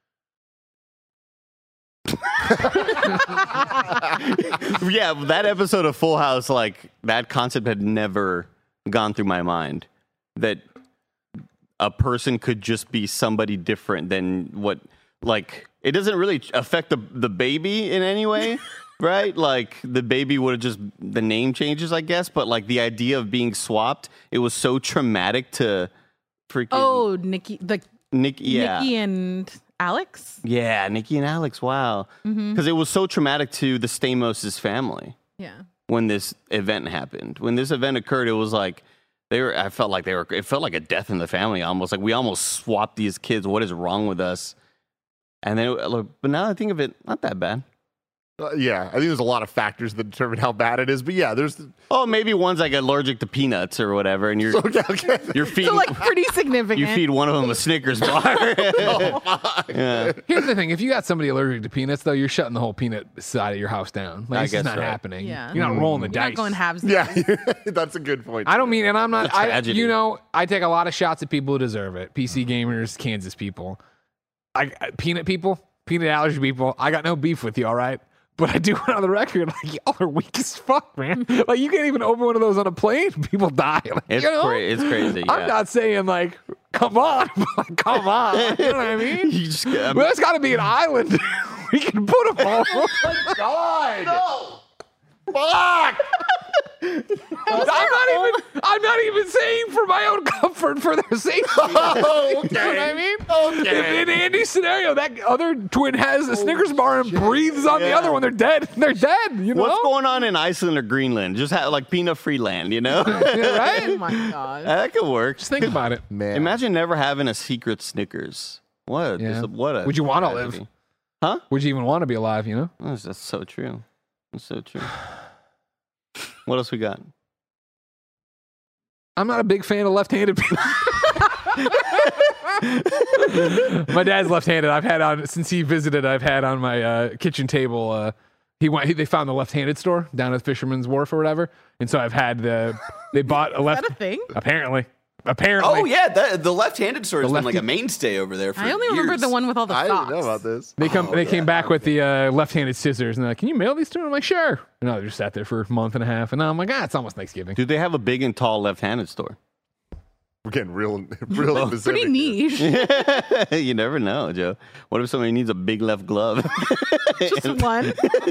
Yeah, that episode of Full House, like that concept had never gone through my mind. That a person could just be somebody different than what, like, it doesn't really affect the baby in any way, right? Like the baby would have just, the name changes, I guess, but like the idea of being swapped, it was so traumatic to freaking
Oh, Nikki,
Nikki
and Alex.
Yeah, Nikki and Alex, wow. Because it was so traumatic to the Stamos' family
Yeah.
when this event happened. When this event occurred, it was like it felt like a death in the family almost. Like we almost swapped these kids. What is wrong with us? And then, but now that I think of it, not that bad.
Yeah, I think there's a lot of factors that determine how bad it is. But yeah, there's.
Oh, maybe one's like allergic to peanuts or whatever, and you're
Okay.
you're feeding
So like pretty significant.
you feed one of them a Snickers bar. Yeah.
Here's the thing: if you got somebody allergic to peanuts, though, you're shutting the whole peanut side of your house down. Like,
I
this is
guess
not
so.
happening.
Yeah.
You're not rolling the
You're
dice.
not going halves.
Yeah, that's a good point.
I don't mean, and I'm not.
It's a tragedy.
I take a lot of shots at people who deserve it. PC gamers, Kansas people, peanut people, peanut allergy people. I got no beef with you, all right. But I do want on the record, like, y'all are weak as fuck, man. Like, you can't even open one of those on a plane. People die. Like,
It's
you know?
it's crazy.
I'm
Yeah.
not saying, like, come on. But, like, come on. You know what I mean?
You just,
Well, there's got to be an island we can put them all.
God. Fuck.
I'm not even saying for my own comfort, for their safety.
Oh, okay.
You know what I mean?
Okay.
In Andy's scenario, that other twin has a Snickers bar and breathes on the other one. They're dead. They're dead. You know?
what's going on in Iceland or Greenland? Just have like peanut-free land, you know?
Yeah, right?
Oh my god.
That could work.
Just think about it.
Man.
Imagine never having a secret Snickers. What?
Yeah.
What?
Would you wanna
tragedy.
live?
Huh?
Would you even want to be alive? You know?
That's so true. That's so true. What else we got?
I'm not a big fan of left-handed people. My dad's left-handed. I've had on since he visited. I've had on my kitchen table. They found the left-handed store down at Fisherman's Wharf or whatever, and so I've had they bought a left.
Is that a thing?
Apparently.
Oh yeah, the left-handed store has
The
been like
lefty-
a mainstay over there for
I only remember
years.
the one with all the
I
socks.
didn't know about this.
They came back with the left-handed scissors, and they're like, "Can you mail these to me?" I'm like, "Sure." And I just sat there for a month and a half, and now I'm like, "It's almost Thanksgiving."
Do they have a big and tall left-handed store?
We're getting real specific.
Pretty
here.
niche.
You never know, Joe. What if somebody needs a big left glove?
Just one.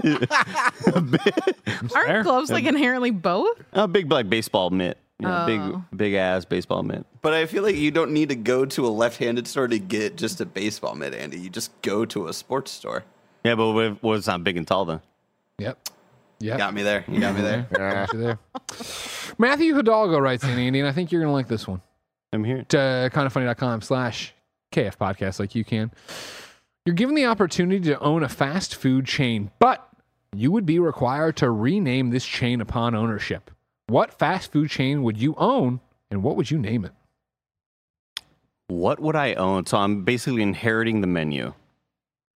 Fair.
Aren't gloves like inherently both?
A big like baseball mitt. You know, big ass baseball mitt.
But I feel like you don't need to go to a left-handed store to get just a baseball mitt, Andy. You just go to a sports store.
Yeah, but what if it's not big and tall then?
Yep.
Got me there. You got me there.
Got you there. Matthew Hidalgo writes in, Andy, and I think you're going to like this one.
I'm here.
To kindoffunny.com/KF podcast like you can. You're given the opportunity to own a fast food chain, but you would be required to rename this chain upon ownership. What fast food chain would you own, and what would you name it?
What would I own? So I'm basically inheriting the menu.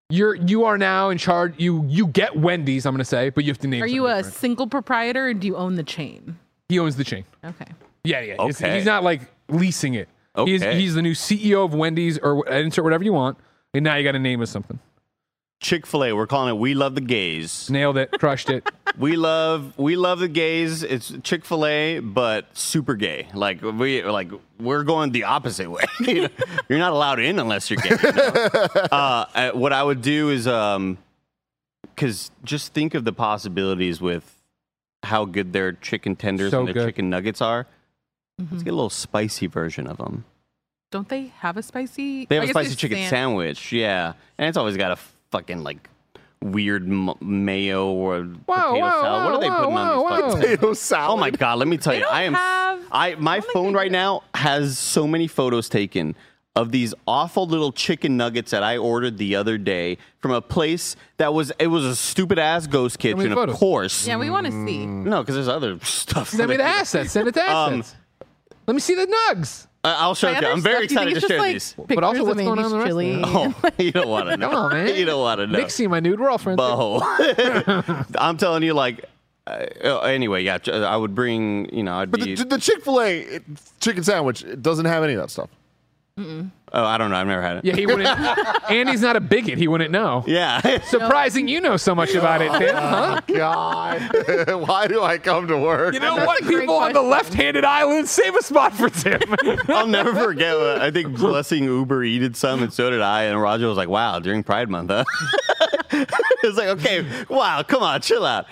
You are now in charge. You get Wendy's, I'm going to say, but you have to name.
Are
something
you a
different.
single proprietor or do you own the chain?
He owns the chain.
Okay.
Yeah.
Okay.
He's not like leasing it.
Okay.
He's the new CEO of Wendy's, or insert whatever you want. And now you got to name us something.
Chick-fil-A. We're calling it We Love the Gays.
Nailed it. Crushed it.
We love the gays. It's Chick-fil-A, but super gay. We're going the opposite way. You're not allowed in unless you're gay. What I would do is, because just think of the possibilities with how good their chicken tenders
So
and their
good.
chicken nuggets are. Let's get a little spicy version of them.
Don't they have a spicy?
They have
I
a
guess
spicy
it's
chicken sandwich, yeah, and it's always got a fucking like weird mayo or potato salad. What are they putting on these fucking
Potato salad.
Oh my god, let me tell you,
don't
I am.
have-
My
think
phone
they
right
do.
now has so many photos taken of these awful little chicken nuggets that I ordered the other day from a place that was a stupid ass ghost kitchen,
many
of
photos?
course.
Yeah, we want to see.
No, because there's other stuff.
Send me the assets. Send it to assets. Let me see the nugs.
I'll show
My
you.
other
I'm very
stuff, do you
excited
think
to
it's
share
just,
these.
like,
But also,
pictures
what's
of
going on in the rest of
Amy's
it?
chili?
Oh, you don't want to know.
Come on, man.
You don't want to know.
Nixie, my nude. We're all friends.
Bo. I'm telling you, like. Anyway, yeah, I would bring. I'd
But
be.
the Chick-fil-A chicken sandwich it doesn't have any of that stuff.
I don't know. I've never had it.
Yeah, he wouldn't. Andy's not a bigot. He wouldn't know.
Yeah.
Surprising you know so much about it, Tim, huh?
God, why do I come to work?
You know
That's
what?
a great
People on the
question.
left-handed island, save a spot for Tim.
I'll never forget. I think Blessing Uber eated some, and so did I. And Roger was like, "Wow, during Pride Month, huh?" It's like, okay, wow, come on, chill out.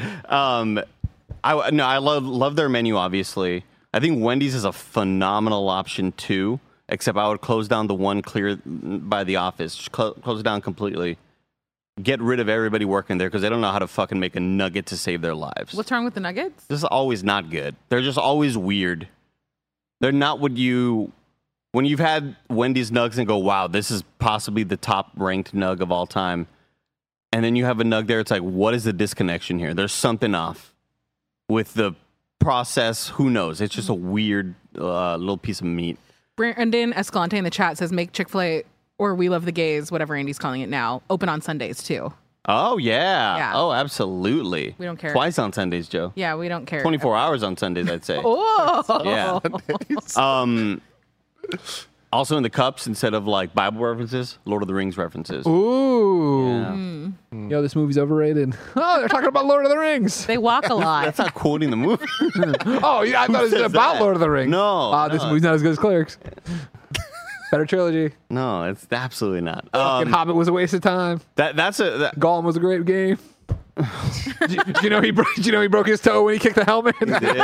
I love their menu. Obviously, I think Wendy's is a phenomenal option too. Except I would close down the one clear by the office. Just close it down completely. Get rid of everybody working there because they don't know how to fucking make a nugget to save their lives.
What's wrong with the nuggets?
This is always not good. They're just always weird. They're not what you... When you've had Wendy's nugs and go, wow, this is possibly the top-ranked nug of all time, and then you have a nug there, it's like, what is the disconnection here? There's something off with the process. Who knows? It's just a weird little piece of meat.
Brandon Escalante in the chat says make Chick-fil-A or We Love the Gays, whatever Andy's calling it now, open on Sundays too.
Oh, yeah.
Yeah.
Oh, absolutely.
We don't care.
Twice on Sundays, Joe.
Yeah, we don't care.
24 hours on Sundays, I'd say.
Oh,
Yeah. Also in the cups, instead of like Bible references, Lord of the Rings references.
Ooh.
Yeah.
Yo, this movie's overrated. Oh, they're talking about Lord of the Rings.
they walk a lot.
That's not quoting the movie.
Oh, yeah, I thought it was
says
about
that?
Lord of the Rings.
No,
This
no.
movie's not as good as Clerks. Better trilogy.
No, it's absolutely not.
Fucking Hobbit was a waste of time.
That's
Gollum was a great game. Did you know he broke his toe when he kicked the helmet?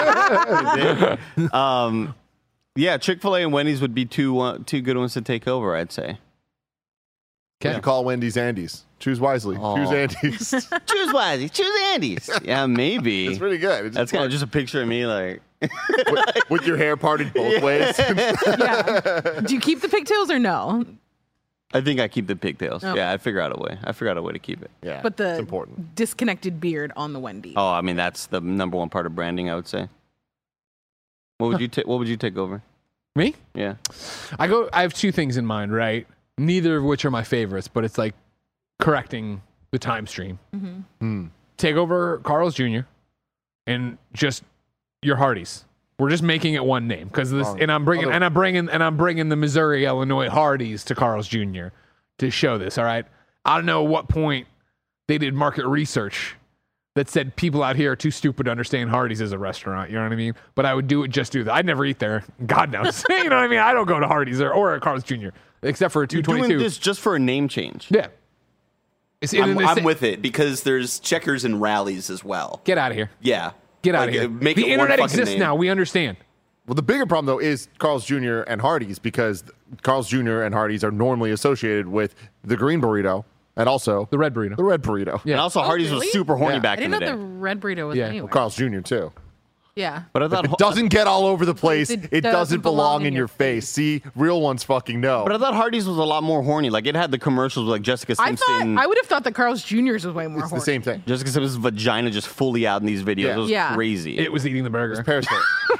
yeah, Chick-fil-A and Wendy's would be two good ones to take over, I'd say.
You should call Wendy's Andy's. Choose wisely.
Oh.
Choose Andy's.
Choose wisely. Choose Andy's. Yeah, maybe.
It's pretty good. It's
That's kind of just a picture of me, like.
with your hair parted both ways.
Yeah. Do you keep the pigtails or no?
I think I keep the pigtails.
Oh.
Yeah, I figure out a way. to keep it.
Yeah,
But the
it's important.
disconnected beard on the Wendy.
Oh, I mean that's the number one part of branding, I would say. What would you take? What would you take over?
Me?
Yeah.
I have two things in mind, right? Neither of which are my favorites, but it's like correcting the time stream. Take over Carl's Jr. and just your Hardee's. We're just making it one name because this, and I'm bringing the Missouri Illinois Hardee's to Carl's Jr. to show this. All right, I don't know what point they did market research that said people out here are too stupid to understand Hardee's as a restaurant. You know what I mean? But I would do that. I'd never eat there. God knows. You know what I mean? I don't go to Hardee's or at Carl's Jr. except for a
You're doing
222.
this just for a name change.
Yeah.
I'm with it because there's Checkers and Rallies as well.
Get out of here.
Yeah.
Get out of
Like,
here.
Make
The
it one
internet
fucking
exists
name.
now. We understand.
Well, the bigger problem, though, is Carl's Jr. and Hardee's because Carl's Jr. and Hardee's are normally associated with the green burrito and also
The red burrito.
the red burrito.
Yeah.
And also, Hardee's
really?
was super horny
Yeah.
back
I
in
didn't
the
know
day.
the red burrito was
Yeah.
anywhere.
Carl's Jr. too.
Yeah.
But I thought
It doesn't get all over the place.
It
It doesn't belong in your face. See, real ones fucking know.
But I thought Hardee's was a lot more horny. Like it had the commercials with like Jessica
I
Simpson.
would have thought that Carl's Jr.'s was way more
It's the
horny.
same thing.
Jessica Simpson's vagina just fully out in these videos.
Yeah.
It was
Yeah.
crazy.
It was eating the burger.
Periscope.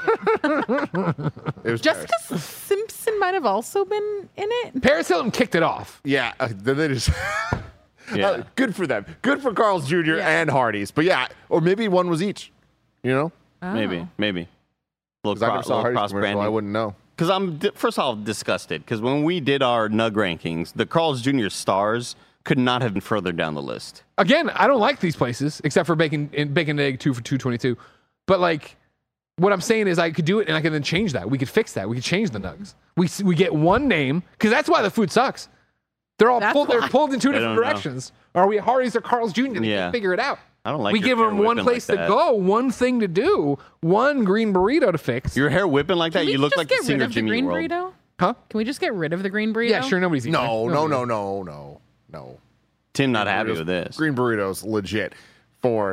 It was
Jessica
Paris.
Simpson might have also been in it.
Paris Hilton kicked it off.
Yeah, then they just
Yeah.
Good for them. Good for Carl's Jr. and Hardee's. But yeah, or maybe one was each. You know?
Maybe.
Because I never saw Hardee's commercial, I wouldn't know.
Because first of all, disgusted. Because when we did our Nug rankings, the Carl's Jr. stars could not have been further down the list.
Again, I don't like these places except for bacon and egg 2 for $2.22. But like, what I'm saying is I could do it and I could then change that. We could fix that. We could change the nugs. We get one name because that's why the food sucks. They're all they're pulled in two different directions. Are we Hardee's or Carl's Jr.? They can't figure it out.
I don't like.
We
your
give
hair
them one
whipping
place
like
to
that.
go, one thing to do, one green burrito to fix.
Your hair whipping like that,
Can we
you look
just
like the
get rid
singer
of the
Jimmy
green
World.
burrito?
Huh?
Can we just get rid of the green burrito?
Yeah, sure. Nobody's eating it.
No.
Tim not happy with this.
Green burritos legit for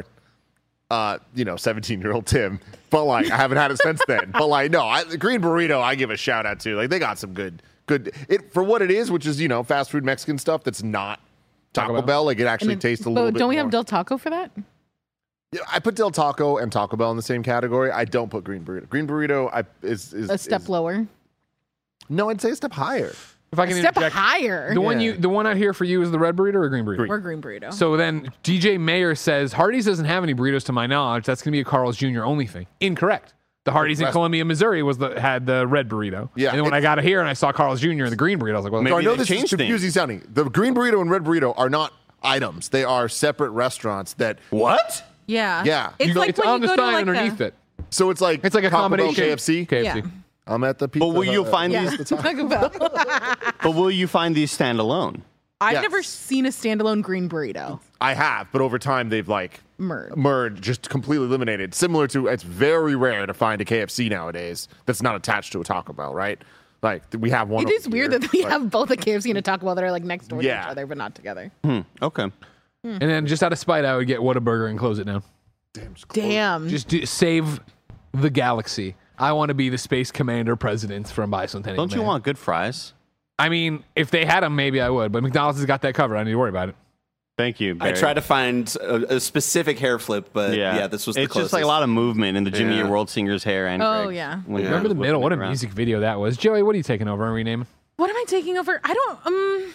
17-year-old Tim. But like I haven't had it since then. But like the green burrito I give a shout out to. Like they got some good it for what it is, which is fast food Mexican stuff that's not Taco Bell. Like it actually tastes a little bit.
But don't we
more.
have Del Taco for that?
Yeah, I put Del Taco and Taco Bell in the same category. I don't put green burrito. Green burrito is
A step lower.
No, I'd say a step higher.
If I can
A step
interject,
higher.
the one out here for you is the red burrito or green burrito?
Or green burrito.
So then DJ Mayer says Hardee's doesn't have any burritos to my knowledge. That's going to be a Carl's Jr. only thing. Incorrect. The Hardee's in Columbia, Missouri had the red burrito.
Yeah,
and then when I got it here and I saw Carl's Jr. and the green burrito, I was like, well,
Maybe
So I know
they
this is
changed
confusing sounding. The green burrito and red burrito are not items. They are separate restaurants that.
What?
yeah.
Yeah.
It's like
it's
when
on
you
the
go to
sign
like
underneath it.
So it's like
It's like a
Taco Bell,
combination.
KFC.
KFC.
Yeah.
I'm at the pizza.
But will you
Hut.
find
Yeah.
these?
Taco Bell.
But will you find these standalone?
I've
Yes.
never seen a standalone green burrito.
I have, but over time they've like
Merged.
just completely eliminated. Similar to, it's very rare to find a KFC nowadays that's not attached to a Taco Bell, right? Like we have one.
It is
over
weird
here,
that we
but-
have both a KFC and a Taco Bell that are like next door to
Yeah.
each other, but not together.
Okay.
And then just out of spite, I would get Whataburger and close it down.
Damn.
Just save the galaxy. I want to be the space commander president from Bicentennial
Don't you
Man.
want good fries?
I mean, if they had them, maybe I would. But McDonald's has got that covered. I don't need to worry about it.
Thank you,
I
Barry.
tried to find a specific hair flip, but yeah, this was the
It's
closest.
just like a lot of movement in the Jimmy
Yeah.
World Singer's hair and
Oh,
Greg's
yeah.
when he
Remember
was
the middle?
whipping
What
it
a
around.
music video that was. Joey, what are you taking over and renaming?
What am I taking over? I don't know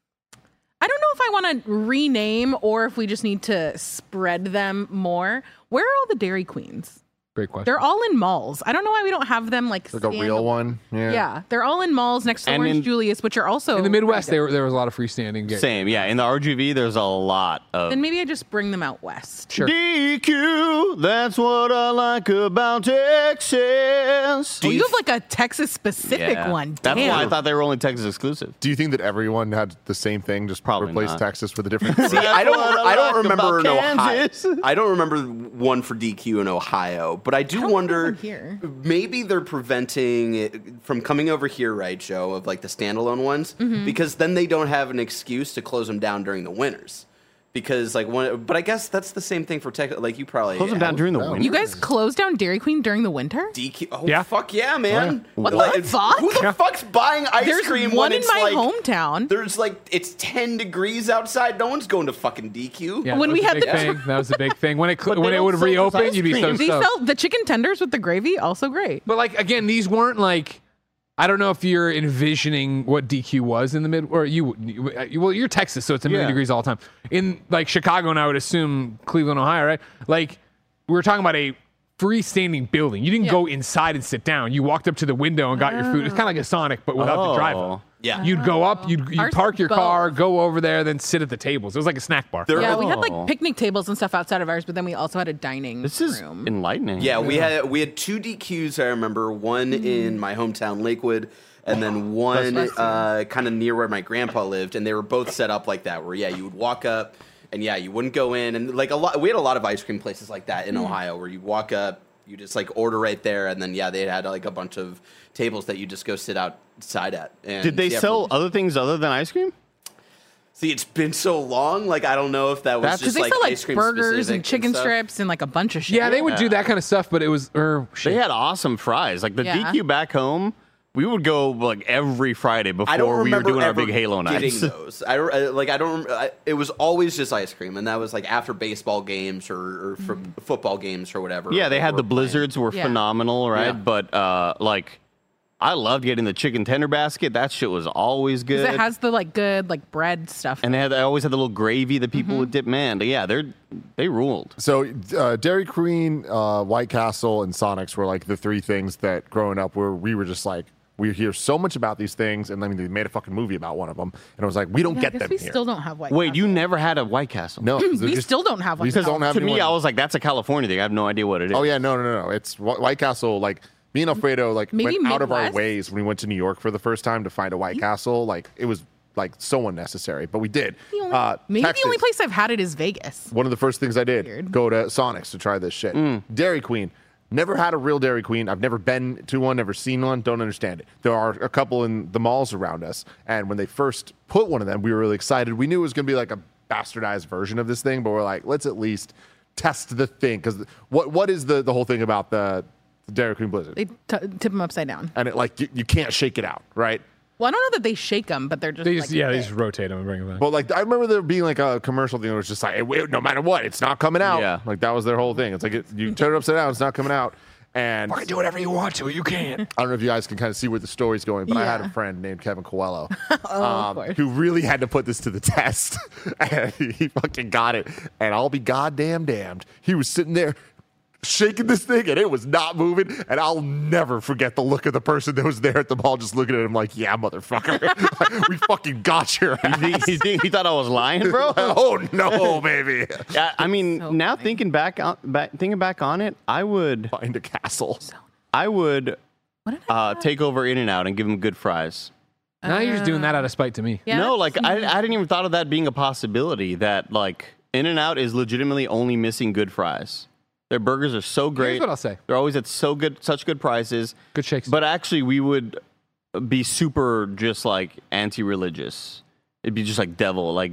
if I want to rename or if we just need to spread them more. Where are all the Dairy Queens?
Great question.
They're all in malls. I don't know why we don't have them like
like a real one.
Yeah, they're all in malls next to
And
Orange
in-
Julius, which are also
in the Midwest, there was a lot of freestanding.
Same, yeah. In the RGV, there's a lot of
Then maybe I just bring them out west.
Sure.
DQ. That's what I like about Texas.
Oh, you have like a Texas specific
Yeah.
one.
That's
Damn.
why I thought they were only Texas exclusive.
Do you think that everyone had the same thing? Just
Probably
replace
not.
Texas with a different.
See, I don't
like
remember
about
in Ohio.
Kansas.
I don't remember one for DQ in Ohio, but I do
don't
wonder
remember here.
maybe they're preventing it from coming over here, right, Joe, of like the standalone ones, because then they don't have an excuse to close them down during the winters. Because like but I guess that's the same thing for Texas. Like you probably
Close them down during the winter.
You guys close down Dairy Queen during the winter?
DQ. Oh
Yeah.
fuck yeah, man!
What the
Like,
fuck?
Who the fuck's buying ice
There's
cream
one
when
in
it's
my
like
hometown.
There's like it's 10 degrees outside. No one's going to fucking DQ.
Yeah,
When
that
we
was a
had
big
the-
thing. That was a big thing. When it
they
would
don't sell
reopen,
ice
you'd be so
cream.
They
stoked.
sell the chicken tenders with the gravy, also great.
But like again, these weren't like. I don't know if you're envisioning what DQ was in the mid, or well, you're Texas, so it's a million
Yeah.
degrees all the time. In like Chicago, and I would assume Cleveland, Ohio, right? Like we were talking about a freestanding building. You didn't go inside and sit down. You walked up to the window and got your food. It's kind of like a Sonic, but without the drive-up.
Yeah.
You'd go up, you'd
Ours
park
was
your
both.
car, go over there, then sit at the tables. It was like a snack bar.
Yeah, we had
Oh.
like picnic tables and stuff outside of ours, but then we also had a dining
This is
room.
enlightening.
Yeah, we had 2 DQs. I remember one in my hometown Lakewood, and then one kind of near where my grandpa lived, and they were both set up like that. Where you would walk up, and you wouldn't go in, and like we had a lot of ice cream places like that in Ohio, where you walk up, you just like order right there, and then they had like a bunch of tables that you just go sit outside at. And,
Did they sell other things other than ice cream?
See, it's been so long. Like I don't know if that was
Because
just
they
like
sell
ice
like
cream
burgers
specific
and chicken
stuff.
strips and like a bunch of shit.
Yeah, they would do that kind of stuff, but it was
They had awesome fries. Like the
Yeah.
DQ back home, we would go like every Friday
I don't
before we were
remember
doing our
ever
big Halo
getting
nights.
those. It was always just ice cream, and that was like after baseball games or football games or whatever.
Yeah, they had
were
the
playing.
blizzards were
Yeah.
phenomenal, right?
Yeah.
But like I loved getting the chicken tender basket. That shit was always good.
'Cause it has the like good like bread stuff.
and they always had the little gravy that people would dip. Man, yeah, they ruled.
So Dairy Queen, White Castle, and Sonics were like the three things that growing up where we were just like, we hear so much about these things, and then they made a fucking movie about one of them, and it was like, we don't
I
get
guess
them
we
here.
still don't have White
Wait,
Castle.
you never had a White Castle?
No, they're
We still don't have
we
White
still
Castle.
don't have
To me,
anyone.
I was like, that's a California thing. I have no idea what it is.
Oh yeah, no. It's White Castle. Like me and Alfredo, like
Maybe
went out of our
Midwest?
ways when we went to New York for the first time to find a White Castle. Like it was like so unnecessary, but we did.
Maybe
Texas,
the only place I've had it is Vegas.
one of the first things I did,
Weird.
go to Sonics to try this shit. Dairy Queen. Never had a real Dairy Queen. I've never been to one, never seen one. Don't understand it. There are a couple in the malls around us. And when they first put one of them, we were really excited. We knew it was going to be like a bastardized version of this thing, but we're like, let's at least test the thing. Because what is the whole thing about the Dairy Queen Blizzard?
They tip them upside down.
And it like you can't shake it out, right?
Well, I don't know that they shake them, but they're just
They
like
just, they just rotate them and bring them back.
But like I remember there being like a commercial thing that was just like, no matter what, it's not coming out.
Yeah.
Like that was their whole thing. It's like you turn it upside down, it's not coming out. And
do whatever you want to. You can't.
I don't know if you guys can kind of see where the story's going, but I had
Yeah.
a friend named Kevin Coelho
of course.
who really had to put this to the test. And he fucking got it. And I'll be goddamn damned. He was sitting there shaking this thing and it was not moving. And I'll never forget the look of the person that was there at the mall just looking at him like, yeah, motherfucker. We fucking got your ass.
He thought I was lying, bro.
Oh, no, baby.
Yeah, I mean,
So
now
funny.
thinking back on it, I would
Find a castle.
What did I
take over In-N-Out and give them good fries.
Now you're just doing that out of spite to me.
Yeah.
No, like I didn't even thought of that being a possibility. That like In-N-Out is legitimately only missing good fries. Their burgers are so great.
Here's what I'll say.
They're always at such good prices.
Good shakes.
But actually, we would be super just like anti-religious. It'd be just like devil, like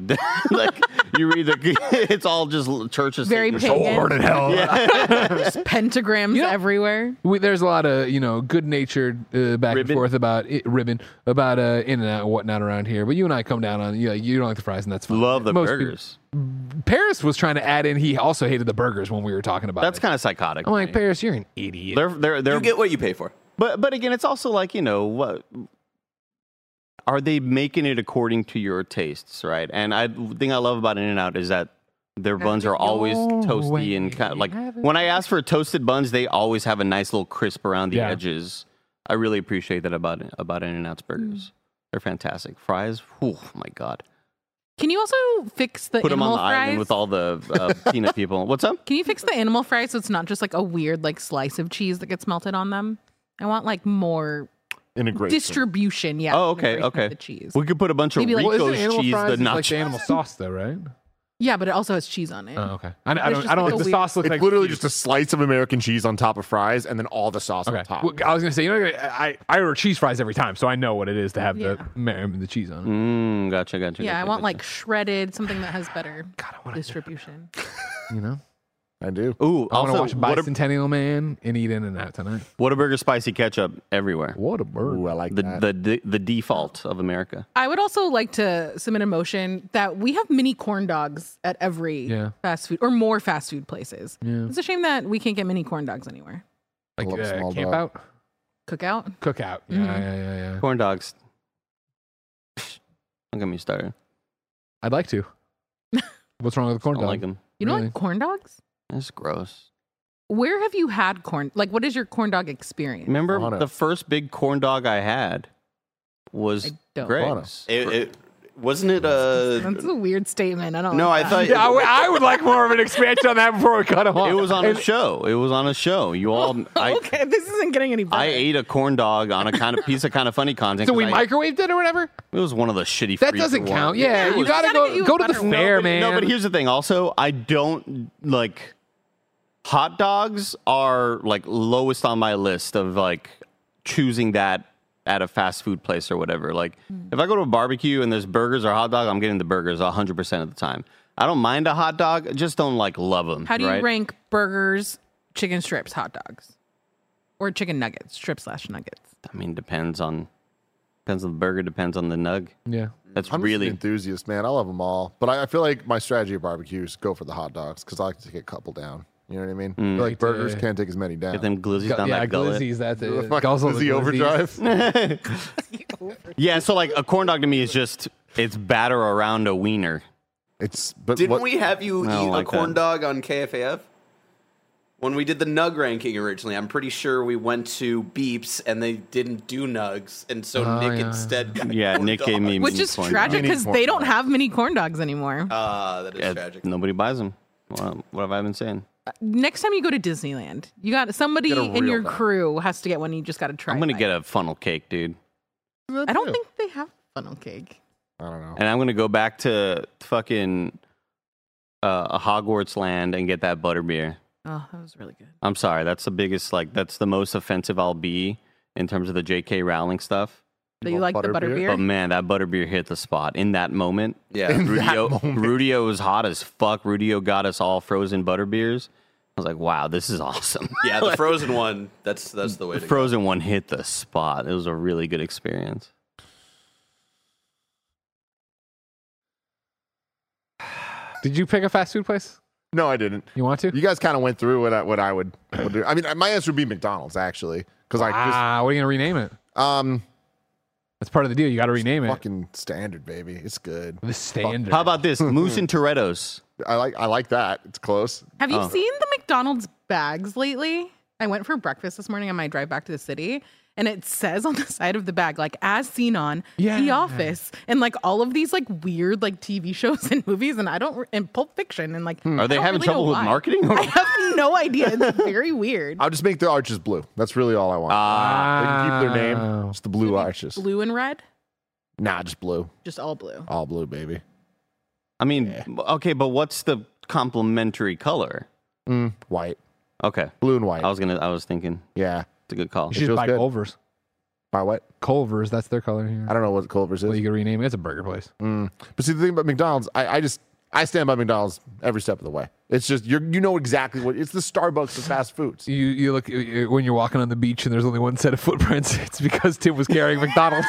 you read it's all just churches.
Very pagan.
Sword in hell.
Just pentagrams everywhere.
There's a lot of good-natured back
Ribbon.
and forth about In and Out and whatnot around here. But you and I come down on you don't like the fries, and that's fine.
Love the
Most
burgers.
people- Paris was trying to add in. He also hated the burgers when we were talking about.
That's
it.
kind of psychotic.
I'm like, Paris, you're an idiot.
They're
You get what you pay for.
But again, it's also like, what are they making it according to your tastes, right? And the thing I love about In-N-Out is that their buns are always toasty and kind of like when I ask for toasted buns, they always have a nice little crisp around the edges. I really appreciate that about In-N-Out's burgers. They're fantastic. Fries, oh my god.
Can you also fix the
Put them on
animal
the
fries?
island with all the peanut people. What's up?
Can you fix the animal fries so it's not just like a weird like slice of cheese that gets melted on them? I want like more
Integration.
distribution. Yeah.
Oh, okay,
integration of
okay.
The cheese.
We could put a bunch of
Maybe, like-
well,
Rico's
isn't animal
cheese,
fries
the
is like the
nachos.
animal sauce, though, right?
Yeah, but it also has cheese on it.
Oh, okay. I
There's
don't.
just
I don't
like
like
a
the
weird-
sauce. Looks
It's
like
literally
cheese.
just a slice of American cheese on top of fries and then all the sauce
Okay.
on top.
Well, I was gonna say, I order cheese fries every time, so I know what it is to have the cheese on it.
Gotcha.
Yeah, I want like shredded, something that has better
God, I want
distribution.
You know,
I do.
Ooh,
I want to
also,
watch Bicentennial Man and eat In-N-Out tonight.
Whataburger spicy ketchup everywhere.
What a bird!
Ooh, I like that.
The default of America.
I would also like to submit a motion that we have mini corn dogs at every fast food or more fast food places.
Yeah.
It's a shame that we can't get mini corn dogs anywhere.
Like
love a small
camp
dog.
out,
Cookout.
cookout. Yeah.
Corn dogs. Don't get me started.
I'd like to. What's wrong with the corn
I
dog?
don't like them.
You don't
Really?
like corn dogs?
It's gross.
Where have you had corn? Like, what is your corn dog experience?
Remember
Toronto.
the first big corn dog I had was
I don't.
Greg's.
It wasn't it.
That's a weird statement. I don't.
No,
like
I
that.
thought.
Yeah, I would like more of an expansion on that before we cut him off.
It was on a show. It was on a show. You all.
Okay, this isn't getting any better.
I ate a corn dog on a kind of piece of kind of funny content.
So we
'cause
microwaved it or whatever.
It was one of the shitty.
That
freezer
doesn't
ones.
count. Yeah,
It
you
was-
gotta
gotta get you
go
a
to the
better one.
fair, man.
No, but here's the thing. Also, I don't like hot dogs are like lowest on my list of like choosing that at a fast food place or whatever. Like if I go to a barbecue and there's burgers or hot dog, I'm getting the burgers 100% of the time. I don't mind a hot dog, I just don't like love them.
How do you
right?
rank burgers, chicken strips, hot dogs, or chicken nuggets, strip/nuggets?
I mean, depends on the burger, depends on the nug.
Yeah.
That's
I'm just
really
an enthusiast, man. I love them all, but I feel like my strategy of barbecues go for the hot dogs because I like to get a couple down. You know what I mean?
Mm.
Like burgers
the-
can't take as many down.
Get them glizzies down
yeah,
that gullet.
glizzies. That's
The
it.
fucking
Guzzle the
glizzy
glizzies.
overdrive.
Yeah, so like a corn dog to me is just it's batter around a wiener.
Didn't we have you
I don't
eat
like
a corn
that.
dog on KFAF? When we did the nug ranking originally, I'm pretty sure we went to Beeps and they didn't do nugs, and so Nick
yeah.
instead got
Yeah,
corn
Nick
dog.
gave me
Which
mini
is
corn
tragic
Mini
because
corn
they don't
dog.
have mini corn dogs anymore.
That is
Yeah,
tragic.
nobody buys them. What have I been saying?
Next time you go to Disneyland, you got somebody
Get a
in your
real dog.
crew has to get one. You just got to try.
I'm gonna
it.
get a funnel cake, dude,
I don't think they have funnel cake.
I don't know.
and I'm gonna go back to fucking a Hogwarts land and get that butterbeer.
Oh, that was really good.
I'm sorry, that's the biggest, like, that's the most offensive I'll be in terms of the J.K. Rowling stuff.
Do you like the
butterbeer?
butterbeer?
But man, that butterbeer hit the spot in that moment.
Yeah.
Rudio was hot as fuck. Rudio got us all frozen butterbeers. I was like, wow, this is awesome.
Yeah, the frozen one. That's the way
The
to go.
frozen one hit the spot. It was a really good experience.
Did you pick a fast food place?
No, I didn't.
You want to?
You guys kind of went through what I would do. I mean, my answer would be McDonald's actually, because I
What are you gonna rename it?
just
That's part of the deal. You got to rename it.
fucking standard, baby. It's good.
The standard.
How about this? Moose and Toretto's.
I like that. It's close.
Have you
Oh.
seen the McDonald's bags lately? I went for breakfast this morning on my drive back to the city, and it says on the side of the bag, like, as seen on The
Yeah.
Office, and like all of these like weird like TV shows and movies, and Pulp Fiction, and like,
Are they
I don't
having
really
trouble
know
with
why.
marketing?
I have no idea. It's very weird.
I'll just make the arches blue. That's really all I want. They can keep their name. Just the blue arches.
Blue and red,
Nah, just blue.
just all blue.
All blue, baby.
I mean, okay, but what's the complementary color?
White.
Okay.
Blue and white.
I was thinking
Yeah.
it's a good call.
You should
feels
buy
good.
Culver's.
By what?
Culver's, that's their color here.
I don't know what Culver's
Well,
is.
you could rename it. It's a burger place.
But see, the thing about McDonald's, I stand by McDonald's every step of the way. It's just you know exactly what it's the Starbucks of fast foods.
You look when you're walking on the beach and there's only one set of footprints. It's because Tim was carrying McDonald's.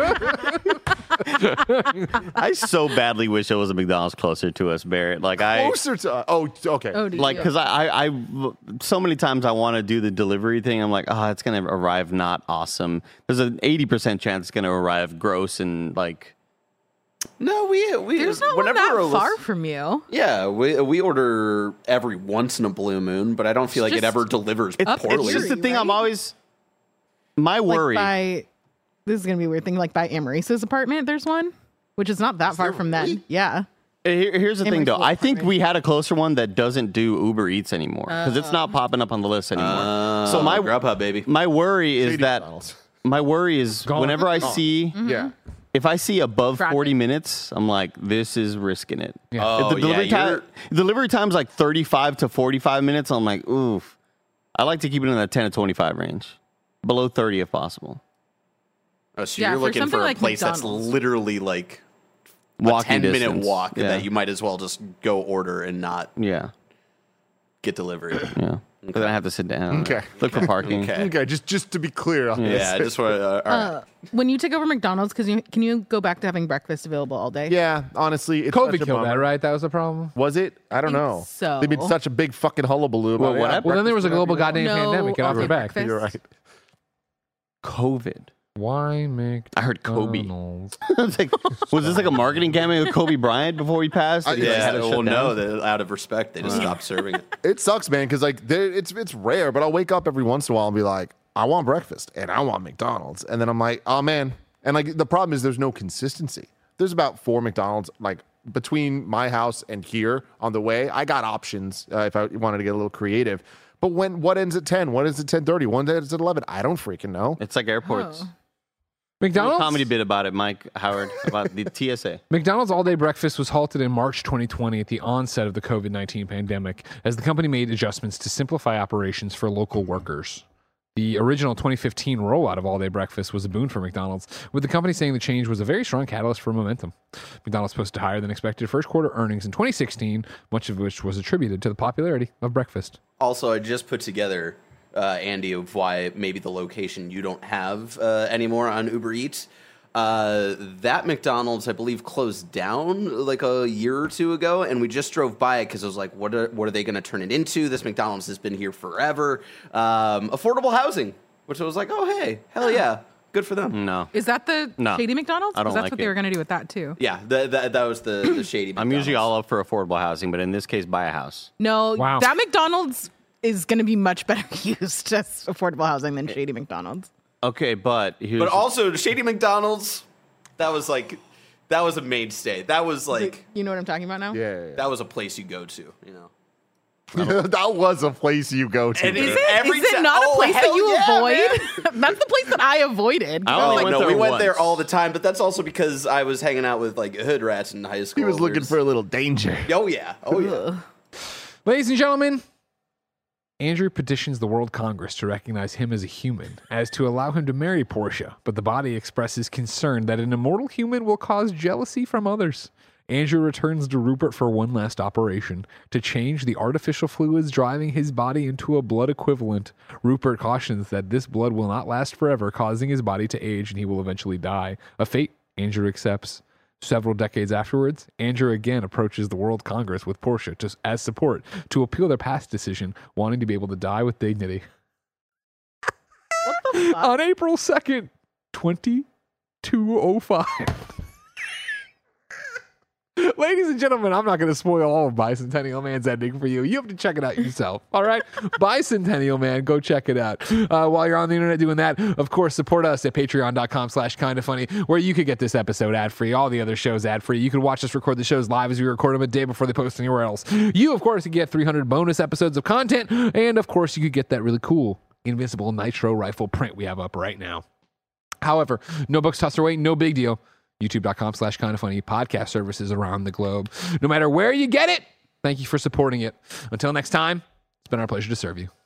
I so badly wish there was a McDonald's closer to us, Barrett. Like
Closer to okay.
Oh, do
like
you?
because I so many times I want to do the delivery thing. I'm like, oh, it's gonna arrive not awesome. There's an 80% chance it's gonna arrive gross and like.
No, we
There's not one
whenever
that
a
far
list-
from you.
Yeah, we order every once in a blue moon, but I don't feel like it
just
ever delivers
up
poorly.
It's just the thing.
right?
I'm always my worry.
Like by, this is gonna be a weird thing. Like by Amarissa's apartment, there's one, which is not that far from them. Yeah.
Here's the thing,
Emery's
though.
little
I think
apartment.
we had a closer one that doesn't do Uber Eats anymore because it's not popping up on the list anymore. So my
Grubhub, baby.
my worry is
Shady
that
McDonald's.
my worry is
Gone.
whenever I see
Yeah.
if I see above
Traffic.
40 minutes, I'm like, this is risking it.
Yeah.
If the delivery time's like 35 to 45 minutes, I'm like, oof. I like to keep it in that 10 to 25 range, below 30 if possible.
Oh, so
Yeah,
you're
for
looking
something
for a
like
place that's
McDonald's.
literally like a
Walking
10-minute
distance.
walk
Yeah.
that you might as well just go order and not
Yeah,
get delivery.
yeah. But then I have to sit down.
Okay.
Look for parking.
Okay.
Okay, just to be clear on this.
Yeah, I just want to. all right.
When you take over McDonald's, can you go back to having breakfast available all day?
Yeah, honestly, it's
COVID
such a
killed
bummer.
that, right? That was the problem.
Was it? I don't
think
know.
so.
They made such a big fucking hullabaloo about
Well,
it.
what
Yeah,
happened?
Well, then there was a
breakfast,
global
whatever you
goddamn
No,
pandemic. Get off
all-day
your back.
breakfast.
want. You're right.
COVID.
Why make?
I heard Kobe.
McDonald's?
I was like, was this like a marketing cameo with Kobe Bryant before he passed? He, like,
Yeah,
had to shut
well, no,
down?
that out of respect, they just stopped serving it.
It sucks, man, because like it's rare, but I'll wake up every once in a while and be like, I want breakfast and I want McDonald's, and then I'm like, oh man, and like the problem is there's no consistency. There's about 4 McDonald's like between my house and here on the way. I got options if I wanted to get a little creative. But what ends at 10? What ends at 10:30? One ends at 11? I don't freaking know.
It's like airports.
Oh.
Do a
McDonald's
comedy bit about it, Mike Howard, about the TSA.
McDonald's all-day breakfast was halted in March 2020 at the onset of the COVID-19 pandemic as the company made adjustments to simplify operations for local workers. The original 2015 rollout of all-day breakfast was a boon for McDonald's, with the company saying the change was a very strong catalyst for momentum. McDonald's posted higher than expected first quarter earnings in 2016, much of which was attributed to the popularity of breakfast.
Also, I just put together, Andy, of why maybe the location you don't have anymore on Uber Eats. That McDonald's, I believe, closed down like a year or two ago, and we just drove by it because I was like, what are they going to turn it into? This McDonald's has been here forever. Affordable housing, which I was like, oh, hey, hell yeah. Good for them.
No.
Is that the
No.
shady McDonald's?
I don't
'Cause that's
like
what they
it.
were going to do with that too.
Yeah, that was the shady
I'm
McDonald's.
usually all up for affordable housing, but in this case, buy a house.
No,
Wow.
that McDonald's is going to be much better used as affordable housing than shady McDonald's.
Okay, but here's
But also, shady McDonald's, that was a mainstay. That was like,
You know what I'm talking about now?
Yeah.
that was a place you go to, you know.
That was a place you go to.
And
Is
Yeah.
it?
Every
Is it
ti-
not a
Oh,
place that
hell
you
yeah,
avoid? That's the place that I avoided.
I only
Like,
went
no,
there
we went there
once.
all the time, but that's also because I was hanging out with like hood rats in high school.
He was looking for a little danger.
Oh yeah, oh yeah.
Ladies and gentlemen, Andrew petitions the World Congress to recognize him as a human, as to allow him to marry Portia, but the body expresses concern that an immortal human will cause jealousy from others. Andrew returns to Rupert for one last operation to change the artificial fluids driving his body into a blood equivalent. Rupert cautions that this blood will not last forever, causing his body to age and he will eventually die. A fate Andrew accepts. Several decades afterwards, Andrew again approaches the World Congress with Portia as support to appeal their past decision, wanting to be able to die with dignity.
What the fuck?
On April 2nd, 2205. Ladies and gentlemen, I'm not going to spoil all of Bicentennial Man's ending for you. You have to check it out yourself. All right? Bicentennial Man, go check it out. While you're on the internet doing that, of course, support us at patreon.com/kindafunny, where you could get this episode ad-free, all the other shows ad-free. You can watch us record the shows live as we record them a day before they post anywhere else. You, of course, could get 300 bonus episodes of content, and, of course, you could get that really cool Invincible Nitro Rifle print we have up right now. However, no books tossed away, no big deal. YouTube.com/kindafunny, podcast services around the globe. No matter where you get it, thank you for supporting it. Until next time, it's been our pleasure to serve you.